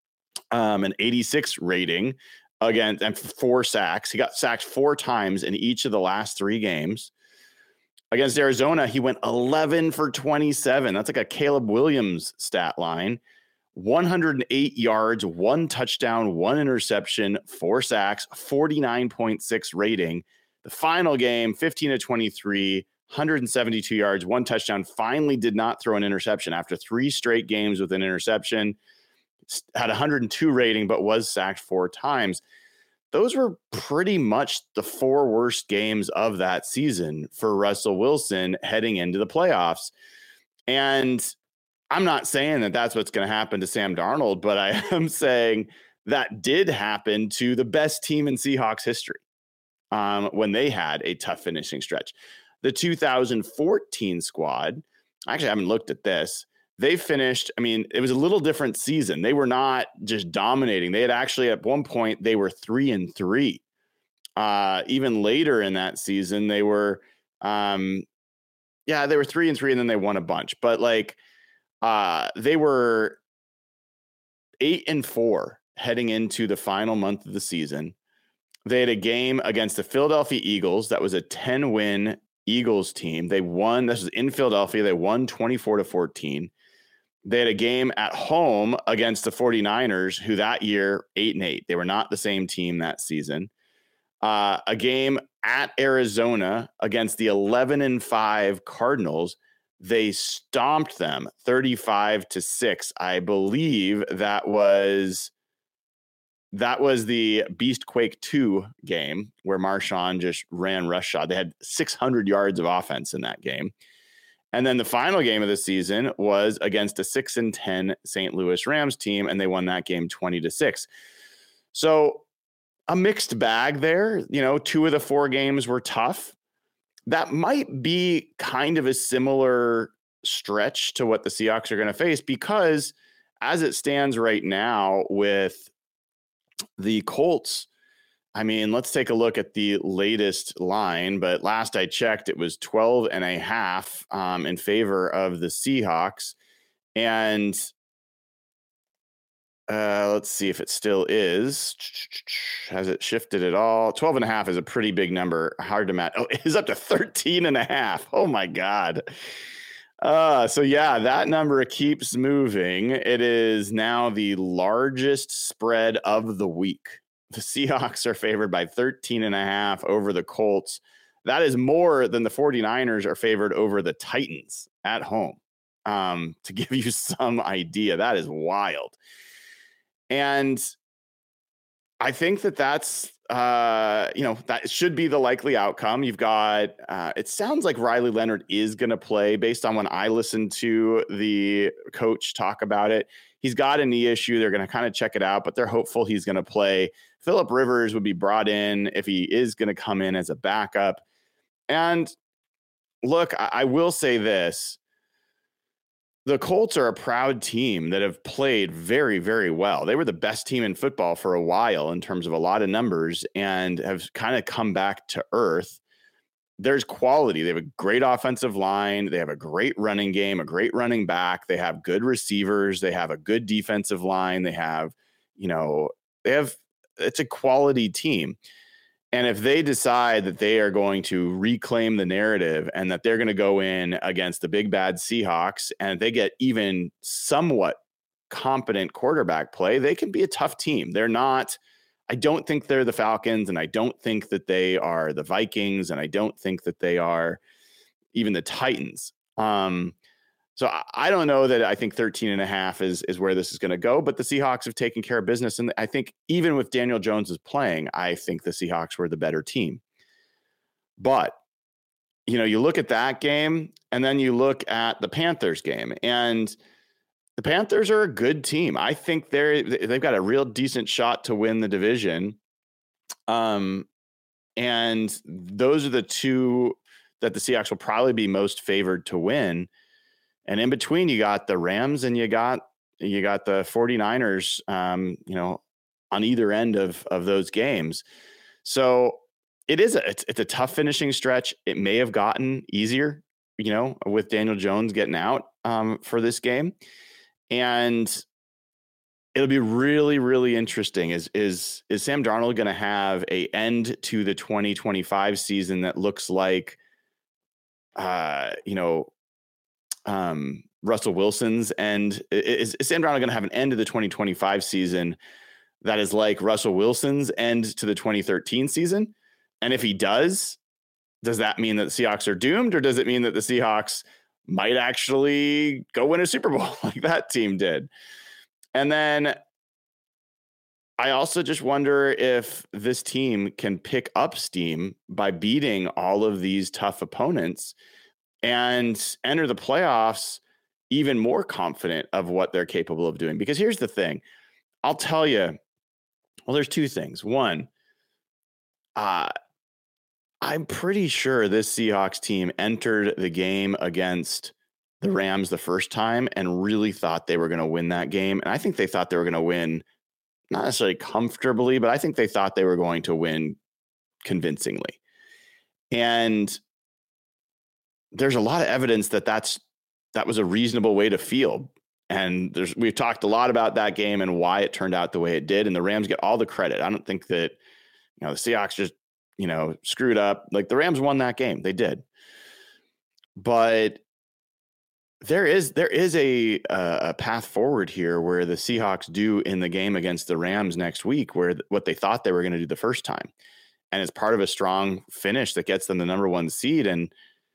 Um, an eighty-six rating against, and four sacks. He got sacked four times in each of the last three games. Against Arizona, he went eleven for twenty-seven. That's like a Caleb Williams stat line. one hundred eight yards, one touchdown, one interception, four sacks, forty-nine point six rating. The final game, fifteen to twenty-three, one hundred seventy-two yards, one touchdown. Finally did not throw an interception after three straight games with an interception. Had one hundred two rating, but was sacked four times. Those were pretty much the four worst games of that season for Russell Wilson heading into the playoffs. And I'm not saying that that's what's going to happen to Sam Darnold, but I am saying that did happen to the best team in Seahawks history um, when they had a tough finishing stretch. The two thousand fourteen squad, I actually haven't looked at this. They finished, I mean, it was a little different season. They were not just dominating. They had actually, at one point, they were three and three. Uh, even later in that season, they were, um, yeah, they were three and three, and then they won a bunch. But, like, uh, they were eight and four heading into the final month of the season. They had a game against the Philadelphia Eagles. That was a ten-win Eagles team. They won. This was in Philadelphia. They won twenty-four to fourteen. They had a game at home against the 49ers, who that year, eight and eight. They were not the same team that season. Uh, a game at Arizona against the eleven and five Cardinals. They stomped them thirty-five to six. I believe that was that was the Beastquake two game where Marshawn just ran rush shot. They had six hundred yards of offense in that game. And then the final game of the season was against a six and ten Saint Louis Rams team, and they won that game twenty to six. So a mixed bag there. You know, two of the four games were tough. That might be kind of a similar stretch to what the Seahawks are going to face, because as it stands right now with the Colts, I mean, let's take a look at the latest line, but last I checked, it was twelve and a half um, in favor of the Seahawks. And uh, let's see if it still is. Has it shifted at all? twelve and a half is a pretty big number. Hard to match. Oh, it is up to thirteen and a half. Oh my God. Uh, so yeah, that number keeps moving. It is now the largest spread of the week. The Seahawks are favored by thirteen and a half over the Colts. That is more than the 49ers are favored over the Titans at home. Um, to give you some idea, that is wild. And I think that that's, uh, you know, that should be the likely outcome. You've got, uh, it sounds like Riley Leonard is going to play based on when I listened to the coach talk about it. He's got a knee issue. They're going to kind of check it out, but they're hopeful he's going to play. Phillip Rivers would be brought in if he is going to come in as a backup. And look, I, I will say this. The Colts are a proud team that have played very, very well. They were the best team in football for a while in terms of a lot of numbers and have kind of come back to earth. There's quality. They have a great offensive line. They have a great running game, a great running back. They have good receivers. They have a good defensive line. They have, you know, they have, it's a quality team. And if they decide that they are going to reclaim the narrative and that they're going to go in against the big bad Seahawks and they get even somewhat competent quarterback play, they can be a tough team. They're not, I don't think they're the Falcons, and I don't think that they are the Vikings, and I don't think that they are even the Titans. Um, so I, I don't know that I think thirteen and a half is, is where this is going to go, but the Seahawks have taken care of business. And I think even with Daniel Jones is playing, I think the Seahawks were the better team. But, you know, you look at that game and then you look at the Panthers game, and the Panthers are a good team. I think they're, they've got a real decent shot to win the division. Um, and those are the two that the Seahawks will probably be most favored to win. And in between, you got the Rams and you got, you got the 49ers, um, you know, on either end of, of those games. So it is a, it's, it's a tough finishing stretch. It may have gotten easier, you know, with Daniel Jones getting out um, for this game. And it'll be really, really interesting. Is is is Sam Darnold going to have a end to the twenty twenty-five season that looks like, uh, you know, um, Russell Wilson's end? Is, is Sam Darnold going to have an end to the twenty twenty-five season that is like Russell Wilson's end to the twenty thirteen season? And if he does, does that mean that the Seahawks are doomed, or does it mean that the Seahawks might actually go win a Super Bowl like that team did? And then I also just wonder if this team can pick up steam by beating all of these tough opponents and enter the playoffs even more confident of what they're capable of doing. Because here's the thing. I'll tell you, well, there's two things. One, uh, I'm pretty sure this Seahawks team entered the game against the Rams the first time and really thought they were going to win that game. And I think they thought they were going to win, not necessarily comfortably, but I think they thought they were going to win convincingly. And there's a lot of evidence that that's, that was a reasonable way to feel. And there's, we've talked a lot about that game and why it turned out the way it did. And the Rams get all the credit. I don't think that, you know, the Seahawks just, you know, screwed up. Like, the Rams won that game. They did. But there is, there is a, a path forward here where the Seahawks do in the game against the Rams next week, where what they thought they were going to do the first time. And it's part of a strong finish that gets them the number one seed. And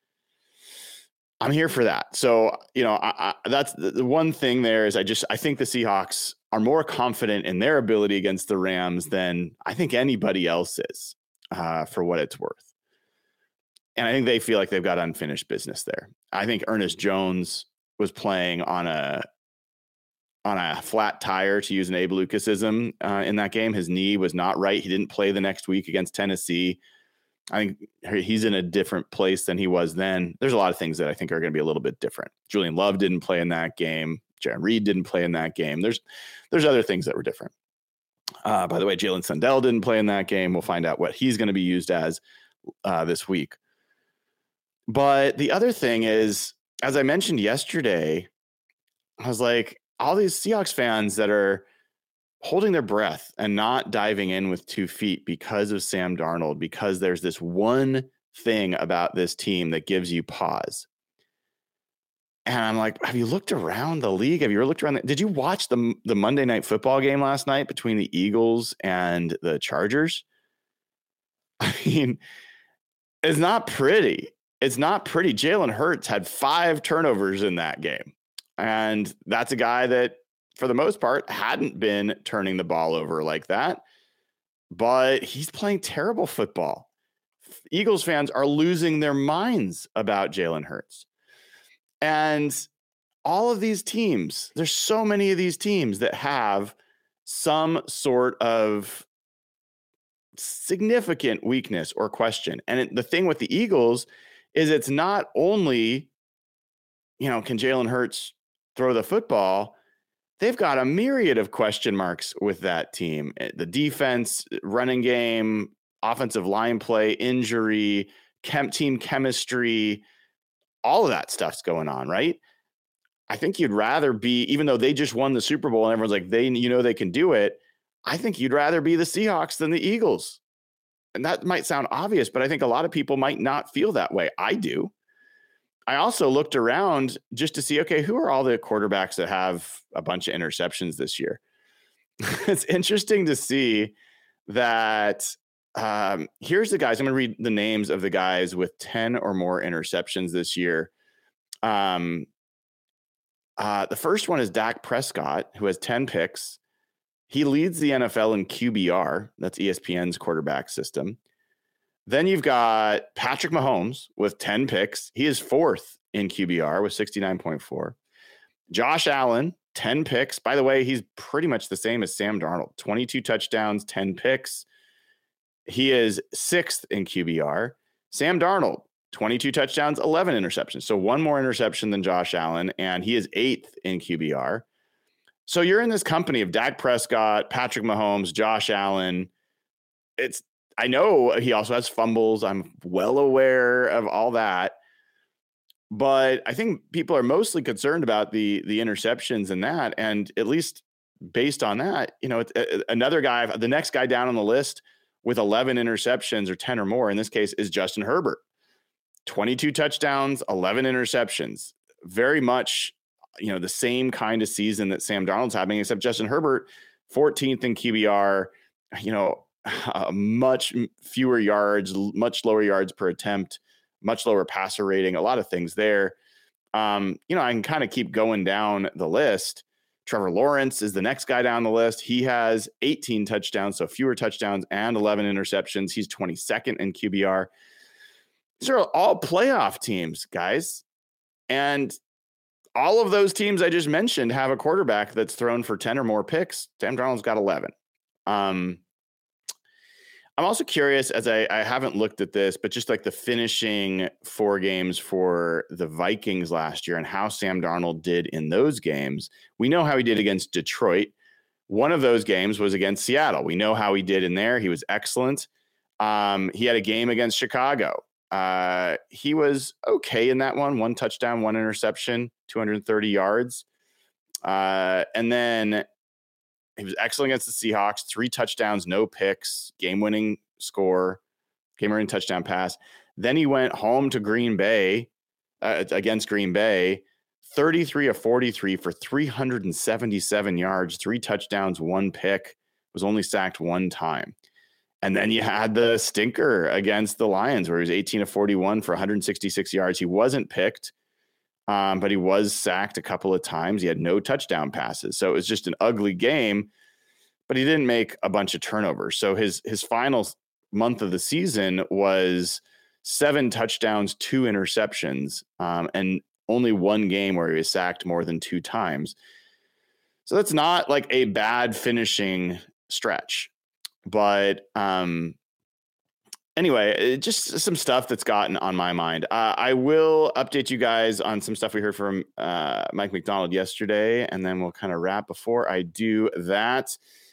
I'm here for that. So, you know, I, I, that's the one thing there is I just, I think the Seahawks are more confident in their ability against the Rams than I think anybody else is, uh, for what it's worth. And I think they feel like they've got unfinished business there. I think Ernest Jones was playing on a on a flat tire, to use an Abe Lucasism, uh, in that game. His knee was not right. He didn't play the next week against Tennessee. I think he's in a different place than he was then. There's a lot of things that I think are going to be a little bit different. Julian Love didn't play in that game. Jaron Reed didn't play in that game. There's there's other things that were different. Uh, by the way, Jalen Sundell didn't play in that game. We'll find out what he's going to be used as uh, this week. But the other thing is, as I mentioned yesterday, I was like, all these Seahawks fans that are holding their breath and not diving in with two feet because of Sam Darnold, because there's this one thing about this team that gives you pause. And I'm like, have you looked around the league? Have you ever looked around? The, did you watch the, the Monday Night Football game last night between the Eagles and the Chargers? I mean, it's not pretty. It's not pretty. Jalen Hurts had five turnovers in that game. And that's a guy that, for the most part, hadn't been turning the ball over like that. But he's playing terrible football. Eagles fans are losing their minds about Jalen Hurts. And all of these teams, there's so many of these teams that have some sort of significant weakness or question. And it, the thing with the Eagles is it's not only, you know, can Jalen Hurts throw the football? They've got a myriad of question marks with that team. The defense, running game, offensive line play, injury, chem, team chemistry, all of that stuff's going on, right? I think you'd rather be, even though they just won the Super Bowl and everyone's like, they, you know, they can do it. I think you'd rather be the Seahawks than the Eagles. And that might sound obvious, but I think a lot of people might not feel that way. I do. I also looked around just to see, okay, who are all the quarterbacks that have a bunch of interceptions this year? It's interesting to see that. Um, here's the guys. I'm going to read the names of the guys with ten or more interceptions this year. Um, uh, the first one is Dak Prescott, who has ten picks. He leads the N F L in Q B R. That's E S P N's quarterback system. Then you've got Patrick Mahomes with ten picks. He is fourth in Q B R with sixty-nine point four. Josh Allen, ten picks. By the way, he's pretty much the same as Sam Darnold. twenty-two touchdowns, ten picks. He is sixth in Q B R. Sam Darnold, twenty-two touchdowns, eleven interceptions. So one more interception than Josh Allen, and he is eighth in Q B R. So you're in this company of Dak Prescott, Patrick Mahomes, Josh Allen. It's, I know he also has fumbles. I'm well aware of all that. But I think people are mostly concerned about the the interceptions and that. And at least based on that, you know, it's, uh, another guy, the next guy down on the list with eleven interceptions or ten or more in this case is Justin Herbert. twenty-two touchdowns, eleven interceptions. Very much, you know, the same kind of season that Sam Darnold's having, except Justin Herbert, fourteenth in Q B R, you know, uh, much fewer yards, much lower yards per attempt, much lower passer rating, a lot of things there. Um, you know, I can kind of keep going down the list. Trevor Lawrence is the next guy down the list. He has eighteen touchdowns, so fewer touchdowns and eleven interceptions. He's twenty-second in Q B R. These are all playoff teams, guys. And all of those teams I just mentioned have a quarterback that's thrown for ten or more picks. Sam Darnold's got eleven. Um, I'm also curious, as I, I haven't looked at this, but just like the finishing four games for the Vikings last year and how Sam Darnold did in those games. We know how he did against Detroit. One of those games was against Seattle. We know how he did in there. He was excellent. Um, he had a game against Chicago. Uh, he was okay in that one. One touchdown, one interception, two hundred thirty yards. Uh, and then he was excellent against the Seahawks. Three touchdowns, no picks, game-winning score, game-winning touchdown pass. Then he went home to Green Bay uh, against Green Bay, thirty-three of forty-three for three hundred seventy-seven yards, three touchdowns, one pick, was only sacked one time. And then you had the stinker against the Lions where he was eighteen of forty-one for one hundred sixty-six yards. He wasn't picked, um, but he was sacked a couple of times. He had no touchdown passes. So it was just an ugly game, but he didn't make a bunch of turnovers. So his his final month of the season was seven touchdowns, two interceptions, um, and only one game where he was sacked more than two times. So that's not like a bad finishing stretch. But um, anyway, just some stuff that's gotten on my mind. Uh, I will update you guys on some stuff we heard from uh, Mike Macdonald yesterday, and then we'll kind of wrap. Before I do that,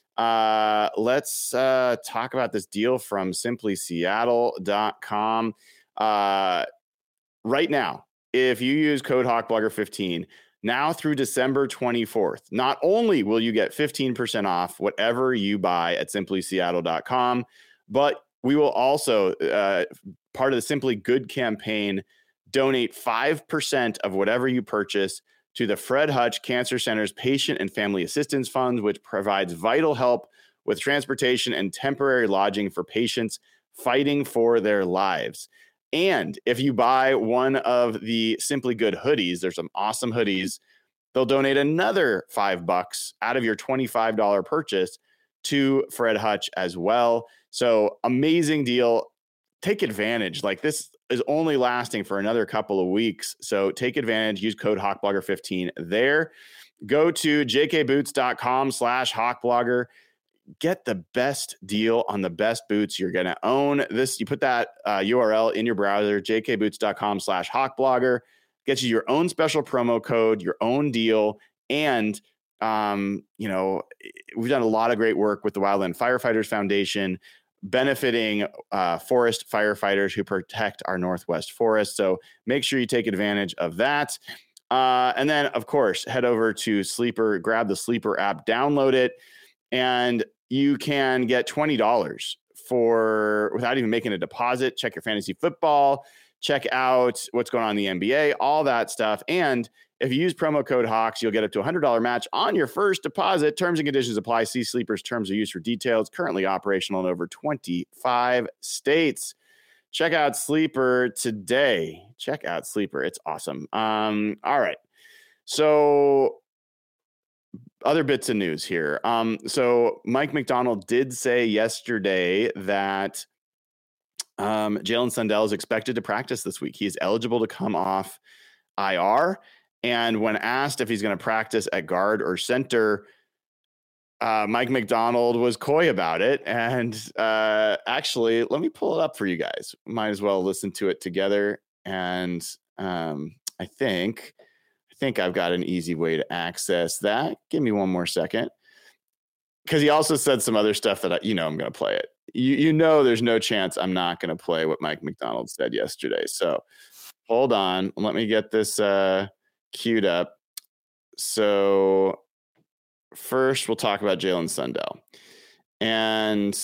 uh, let's uh, talk about this deal from simply seattle dot com. Uh, right now, if you use code HawkBlogger fifteen, now through December twenty-fourth, not only will you get fifteen percent off whatever you buy at simply seattle dot com, but we will also, uh, part of the Simply Good campaign, donate five percent of whatever you purchase to the Fred Hutch Cancer Center's Patient and Family Assistance Fund, which provides vital help with transportation and temporary lodging for patients fighting for their lives. And if you buy one of the Simply Good hoodies, there's some awesome hoodies, they'll donate another five bucks out of your twenty-five dollars purchase to Fred Hutch as well. So amazing deal. Take advantage. Like, this is only lasting for another couple of weeks. So take advantage. Use code HawkBlogger fifteen there. Go to jkboots.com slash HawkBlogger. Get the best deal on the best boots you're going to own. This, you put that uh, U R L in your browser, jkboots.com slash HawkBlogger. Get you your own special promo code, your own deal. And, um, you know, we've done a lot of great work with the Wildland Firefighters Foundation, benefiting uh, forest firefighters who protect our Northwest forest. So make sure you take advantage of that. Uh, and then, of course, head over to Sleeper, grab the Sleeper app, download it, and you can get twenty dollars for without even making a deposit. Check your fantasy football, check out what's going on in the N B A, all that stuff. And if you use promo code Hawks, you'll get up to a one hundred dollars match on your first deposit. Terms and conditions apply. See Sleeper's terms of use for details. Currently operational in over twenty-five states. Check out Sleeper today. Check out Sleeper. It's awesome. Um, all right. So other bits of news here. Um, so Mike Macdonald did say yesterday that um, Jalen Sundell is expected to practice this week. He's eligible to come off I R. And when asked if he's going to practice at guard or center, uh, Mike Macdonald was coy about it. And uh, actually, let me pull it up for you guys. Might as well listen to it together. And um, I think, I think I've got an easy way to access that. Give me one more second. Because he also said some other stuff that, I, you know, I'm going to play it. You, you know, there's no chance I'm not going to play what Mike Macdonald said yesterday. So hold on. Let me get this uh, queued up. So first, we'll talk about Jalen Sundell. And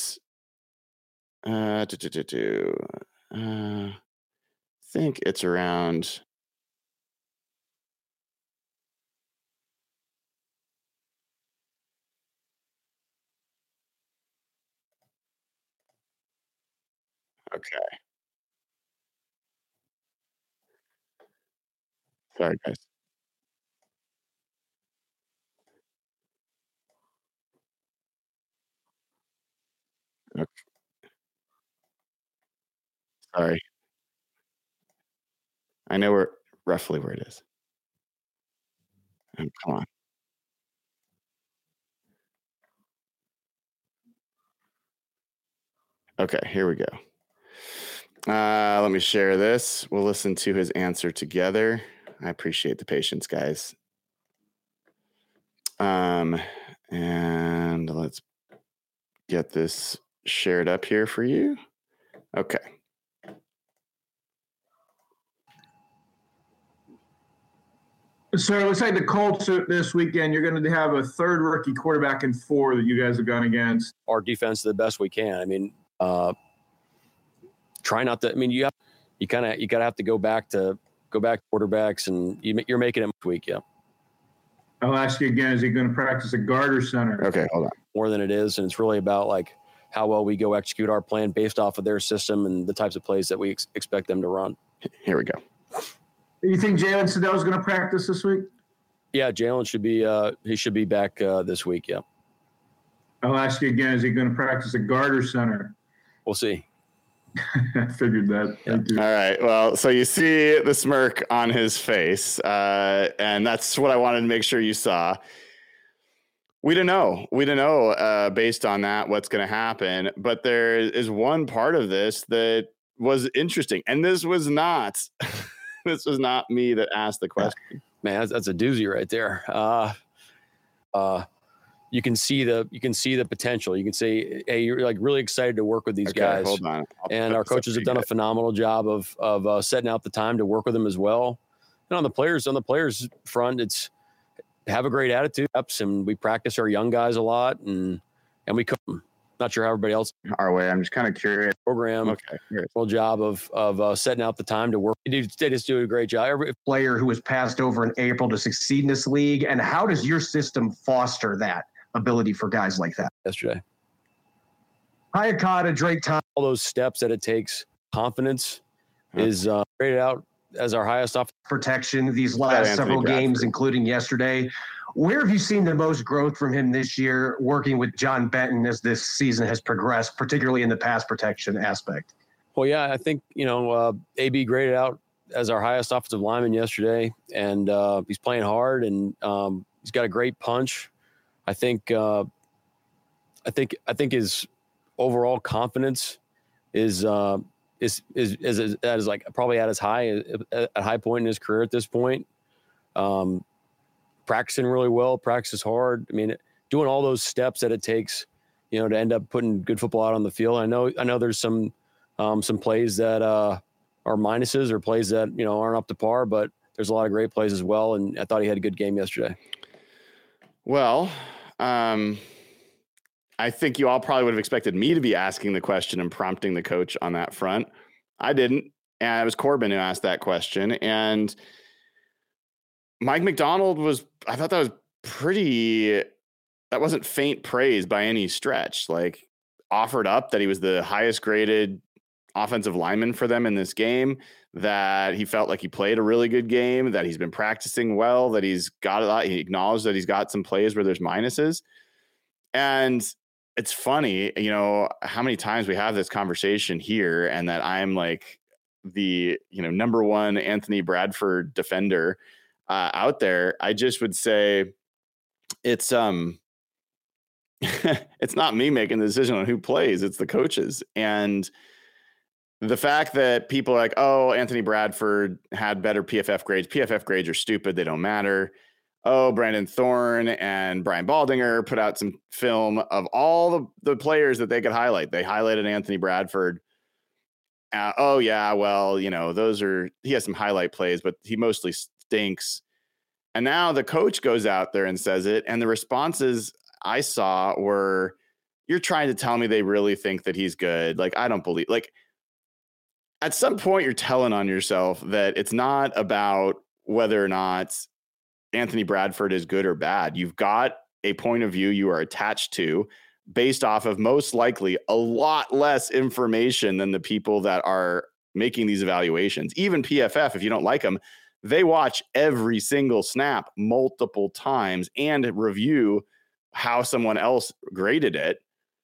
uh, do, do, do, do, uh, I think it's around... Okay. Sorry, guys. Okay. Sorry. I know where roughly where it is. Oh, come on. Okay, here we go. Uh, let me share this. We'll listen to his answer together. I appreciate the patience, guys. Um, and let's get this shared up here for you. Okay. So it looks like the Colts this weekend, you're going to have a third rookie quarterback and four that you guys have gone against. Our defense the best we can. I mean, uh, try not to. I mean, you have, you kind of you got to have to go back to go back to quarterbacks, and you, you're making it each week. Yeah. I'll ask you again: is he going to practice at guard or center? Okay, hold on. More than it is, and it's really about like how well we go execute our plan based off of their system and the types of plays that we ex- expect them to run. Here we go. You think Jalen Sundell is going to practice this week? Yeah, Jalen should be. Uh, he should be back uh, this week. Yeah. I'll ask you again: is he going to practice at guard or center? We'll see. I figured that. Yeah. Thank you. All right. Well, so you see the smirk on his face, uh, and that's what I wanted to make sure you saw. We don't know. We don't know uh, based on that what's going to happen. But there is one part of this that was interesting, and this was not. This was not me that asked the question. Man, that's, that's a doozy right there. Uh, uh, you can see the you can see the potential. You can say, hey, you're like really excited to work with these Okay, guys. hold on. I'll and our coaches have done a phenomenal job of of uh, setting out the time to work with them as well. And on the players on the players front, it's have a great attitude, and we practice our young guys a lot, and and we come. Not sure how everybody else our way. I'm just kind of curious. Program, okay, full job of of uh, setting out the time to work. They, do, they just do a great job. Every player who was passed over in April to succeed in this league, and how does your system foster that ability for guys like that? Yesterday, Hayakata, Drake Thomas, all those steps that it takes, confidence okay. is uh, rated out as our highest off protection these last several Bradford. games, including yesterday. Where have you seen the most growth from him this year, working with John Benton as this season has progressed, particularly in the pass protection aspect? Well, yeah, I think, you know, uh, A B graded out as our highest offensive lineman yesterday, and uh, he's playing hard, and um, he's got a great punch. I think, uh, I think, I think his overall confidence is uh, is, is is is is like probably at his high at a high point in his career at this point. Um, practicing really well, practices hard. I mean, doing all those steps that it takes, you know, to end up putting good football out on the field. I know, I know there's some, um, some plays that uh, are minuses or plays that, you know, aren't up to par, but there's a lot of great plays as well. And I thought he had a good game yesterday. Well, um, I think you all probably would have expected me to be asking the question and prompting the coach on that front. I didn't. And it was Corbin who asked that question. And Mike Macdonald was, I thought that was pretty, that wasn't faint praise by any stretch. Like, offered up that he was the highest graded offensive lineman for them in this game, that he felt like he played a really good game, that he's been practicing well, that he's got a lot. He acknowledged that he's got some plays where there's minuses. And it's funny, you know, how many times we have this conversation here, and that I'm like the, you know, number one Anthony Bradford defender Uh, out there. I just would say it's um it's not me making the decision on who plays, it's the coaches. And the fact that people are like, oh, Anthony Bradford had better P F F grades. P F F grades are stupid, they don't matter. Oh, Brandon Thorne and Brian Baldinger put out some film of all the, the players that they could highlight. They highlighted Anthony Bradford. Uh, oh yeah, well, you know, those are, he has some highlight plays, but he mostly stinks. And now the coach goes out there and says it, and the responses I saw were, you're trying to tell me they really think that he's good. Like, I don't believe, like, at some point you're telling on yourself that it's not about whether or not Anthony Bradford is good or bad. You've got a point of view you are attached to based off of most likely a lot less information than the people that are making these evaluations. Even P F F, if you don't like them, they watch every single snap multiple times and review how someone else graded it.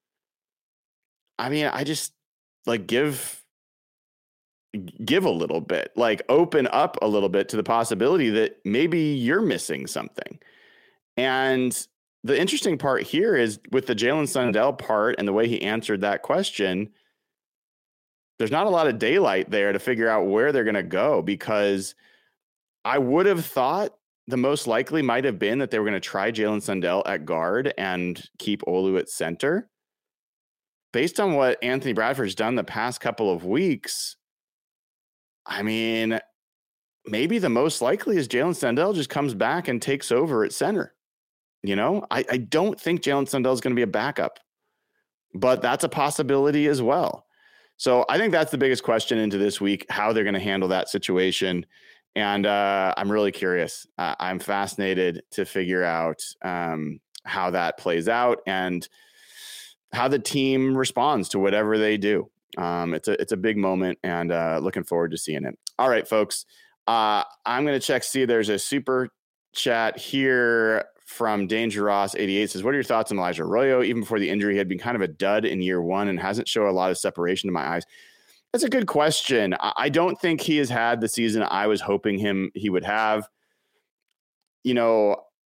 I mean, I just like give, give a little bit, like open up a little bit to the possibility that maybe you're missing something. And the interesting part here is with the Jalen Sundell part and the way he answered that question, there's not a lot of daylight there to figure out where they're going to go, because I would have thought the most likely might have been that they were going to try Jalen Sundell at guard and keep Olu at center. Based on what Anthony Bradford's done the past couple of weeks, I mean, maybe the most likely is Jalen Sundell just comes back and takes over at center. You know, I, I don't think Jalen Sundell is going to be a backup, but that's a possibility as well. So I think that's the biggest question into this week, how they're going to handle that situation. And uh, I'm really curious. Uh, I'm fascinated to figure out um, how that plays out and how the team responds to whatever they do. Um, it's a it's a big moment, and uh, looking forward to seeing it. All right, folks. Uh, I'm going to check, see there's a super chat here from Danger Ross eighty-eight. Says, what are your thoughts on Elijah Arroyo? Even before the injury, he had been kind of a dud in year one and hasn't shown a lot of separation to my eyes. That's a good question. I don't think he has had the season I was hoping him he would have. You know,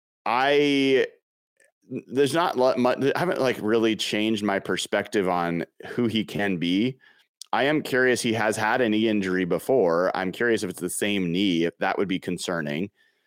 I there's not much, I haven't like really changed my perspective on who he can be. I am curious. He has had a knee injury before. I'm curious if it's the same knee, if that would be concerning.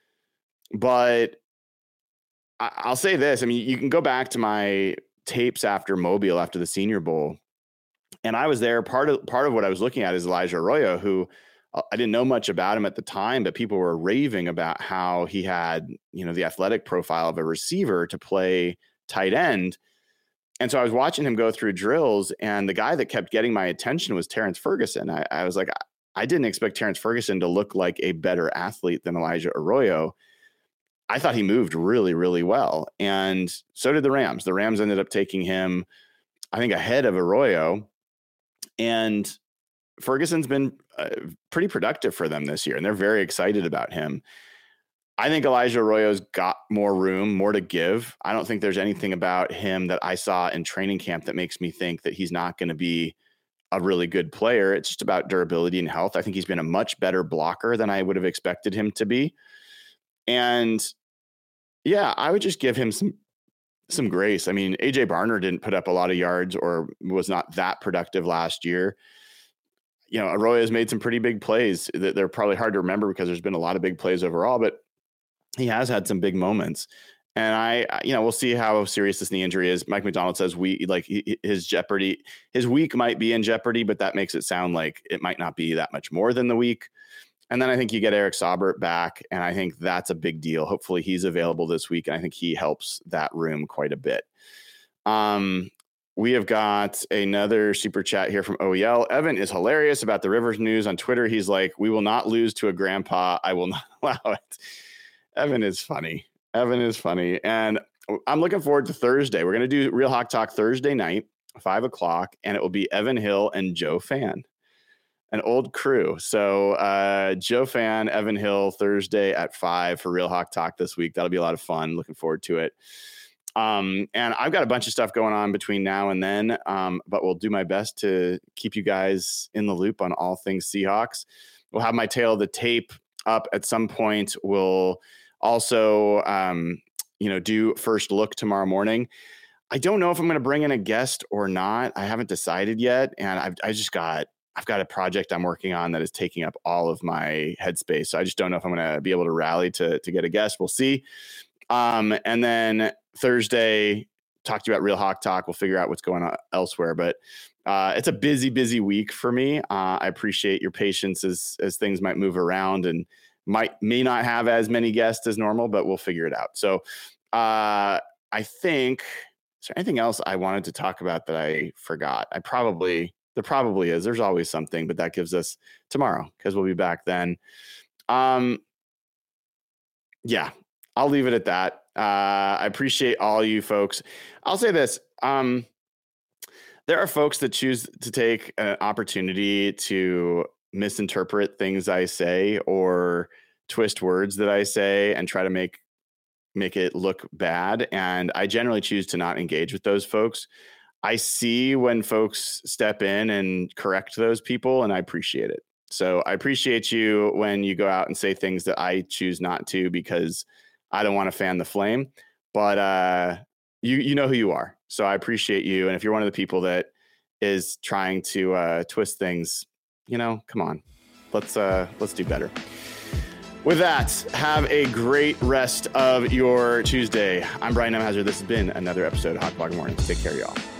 But I, I'll say this. I mean, you can go back to my tapes after Mobile, after the Senior Bowl. And I was there. Part of part of what I was looking at is Elijah Arroyo, who uh, I didn't know much about him at the time, but people were raving about how he had, you know, the athletic profile of a receiver to play tight end. And so I was watching him go through drills, and the guy that kept getting my attention was Terrence Ferguson. I, I was like, I didn't expect Terrence Ferguson to look like a better athlete than Elijah Arroyo. I thought he moved really, really well. And so did the Rams. The Rams ended up taking him, I think, ahead of Arroyo. And Ferguson's been uh, pretty productive for them this year, and they're very excited about him. I think Elijah Arroyo's got more room, more to give. I don't think there's anything about him that I saw in training camp that makes me think that he's not going to be a really good player. It's just about durability and health. I think he's been a much better blocker than I would have expected him to be. And yeah, I would just give him some some grace. I mean, A J Barner didn't put up a lot of yards or was not that productive last year. You know, Arroyo has made some pretty big plays that they're probably hard to remember because there's been a lot of big plays overall, but he has had some big moments. And I, you know, we'll see how serious this knee injury is. Mike McDonald says we like his jeopardy, his week might be in jeopardy, but that makes it sound like it might not be that much more than the week. And then I think you get Eric Saubert back, and I think that's a big deal. Hopefully he's available this week, and I think he helps that room quite a bit. Um, we have got another super chat here from O E L. Evan is hilarious about the Rivers news on Twitter. He's like, we will not lose to a grandpa. I will not allow it. Evan is funny. Evan is funny. And I'm looking forward to Thursday. We're going to do Real Hawk Talk Thursday night, five o'clock, and it will be Evan Hill and Joe Fan. An old crew. So uh, Joe Fan, Evan Hill, Thursday at five for Real Hawk Talk this week. That'll be a lot of fun. Looking forward to it. Um, and I've got a bunch of stuff going on between now and then, um, but we'll do my best to keep you guys in the loop on all things Seahawks. We'll have my tail of the tape up at some point. We'll also, um, you know, do first look tomorrow morning. I don't know if I'm going to bring in a guest or not. I haven't decided yet. And I've, I just got, I've got a project I'm working on that is taking up all of my headspace. So I just don't know if I'm going to be able to rally to, to get a guest. We'll see. Um, and then Thursday, talk to you about Real Hawk Talk. We'll figure out what's going on elsewhere, but uh, it's a busy, busy week for me. Uh, I appreciate your patience as, as things might move around and might, may not have as many guests as normal, but we'll figure it out. So uh, I think, is there anything else I wanted to talk about that I forgot? I probably, There probably is. There's always something, but that gives us tomorrow because we'll be back then. Um, yeah, I'll leave it at that. Uh, I appreciate all you folks. I'll say this. Um, there are folks that choose to take an opportunity to misinterpret things I say or twist words that I say and try to make make it look bad. And I generally choose to not engage with those folks. I see when folks step in and correct those people, and I appreciate it. So I appreciate you when you go out and say things that I choose not to because I don't want to fan the flame. But uh, you you know who you are. So I appreciate you. And if you're one of the people that is trying to uh, twist things, you know, come on, let's uh, let's do better. With that, have a great rest of your Tuesday. I'm Brian Nemhauser. This has been another episode of Hawk Blogger Mornings. Take care, y'all.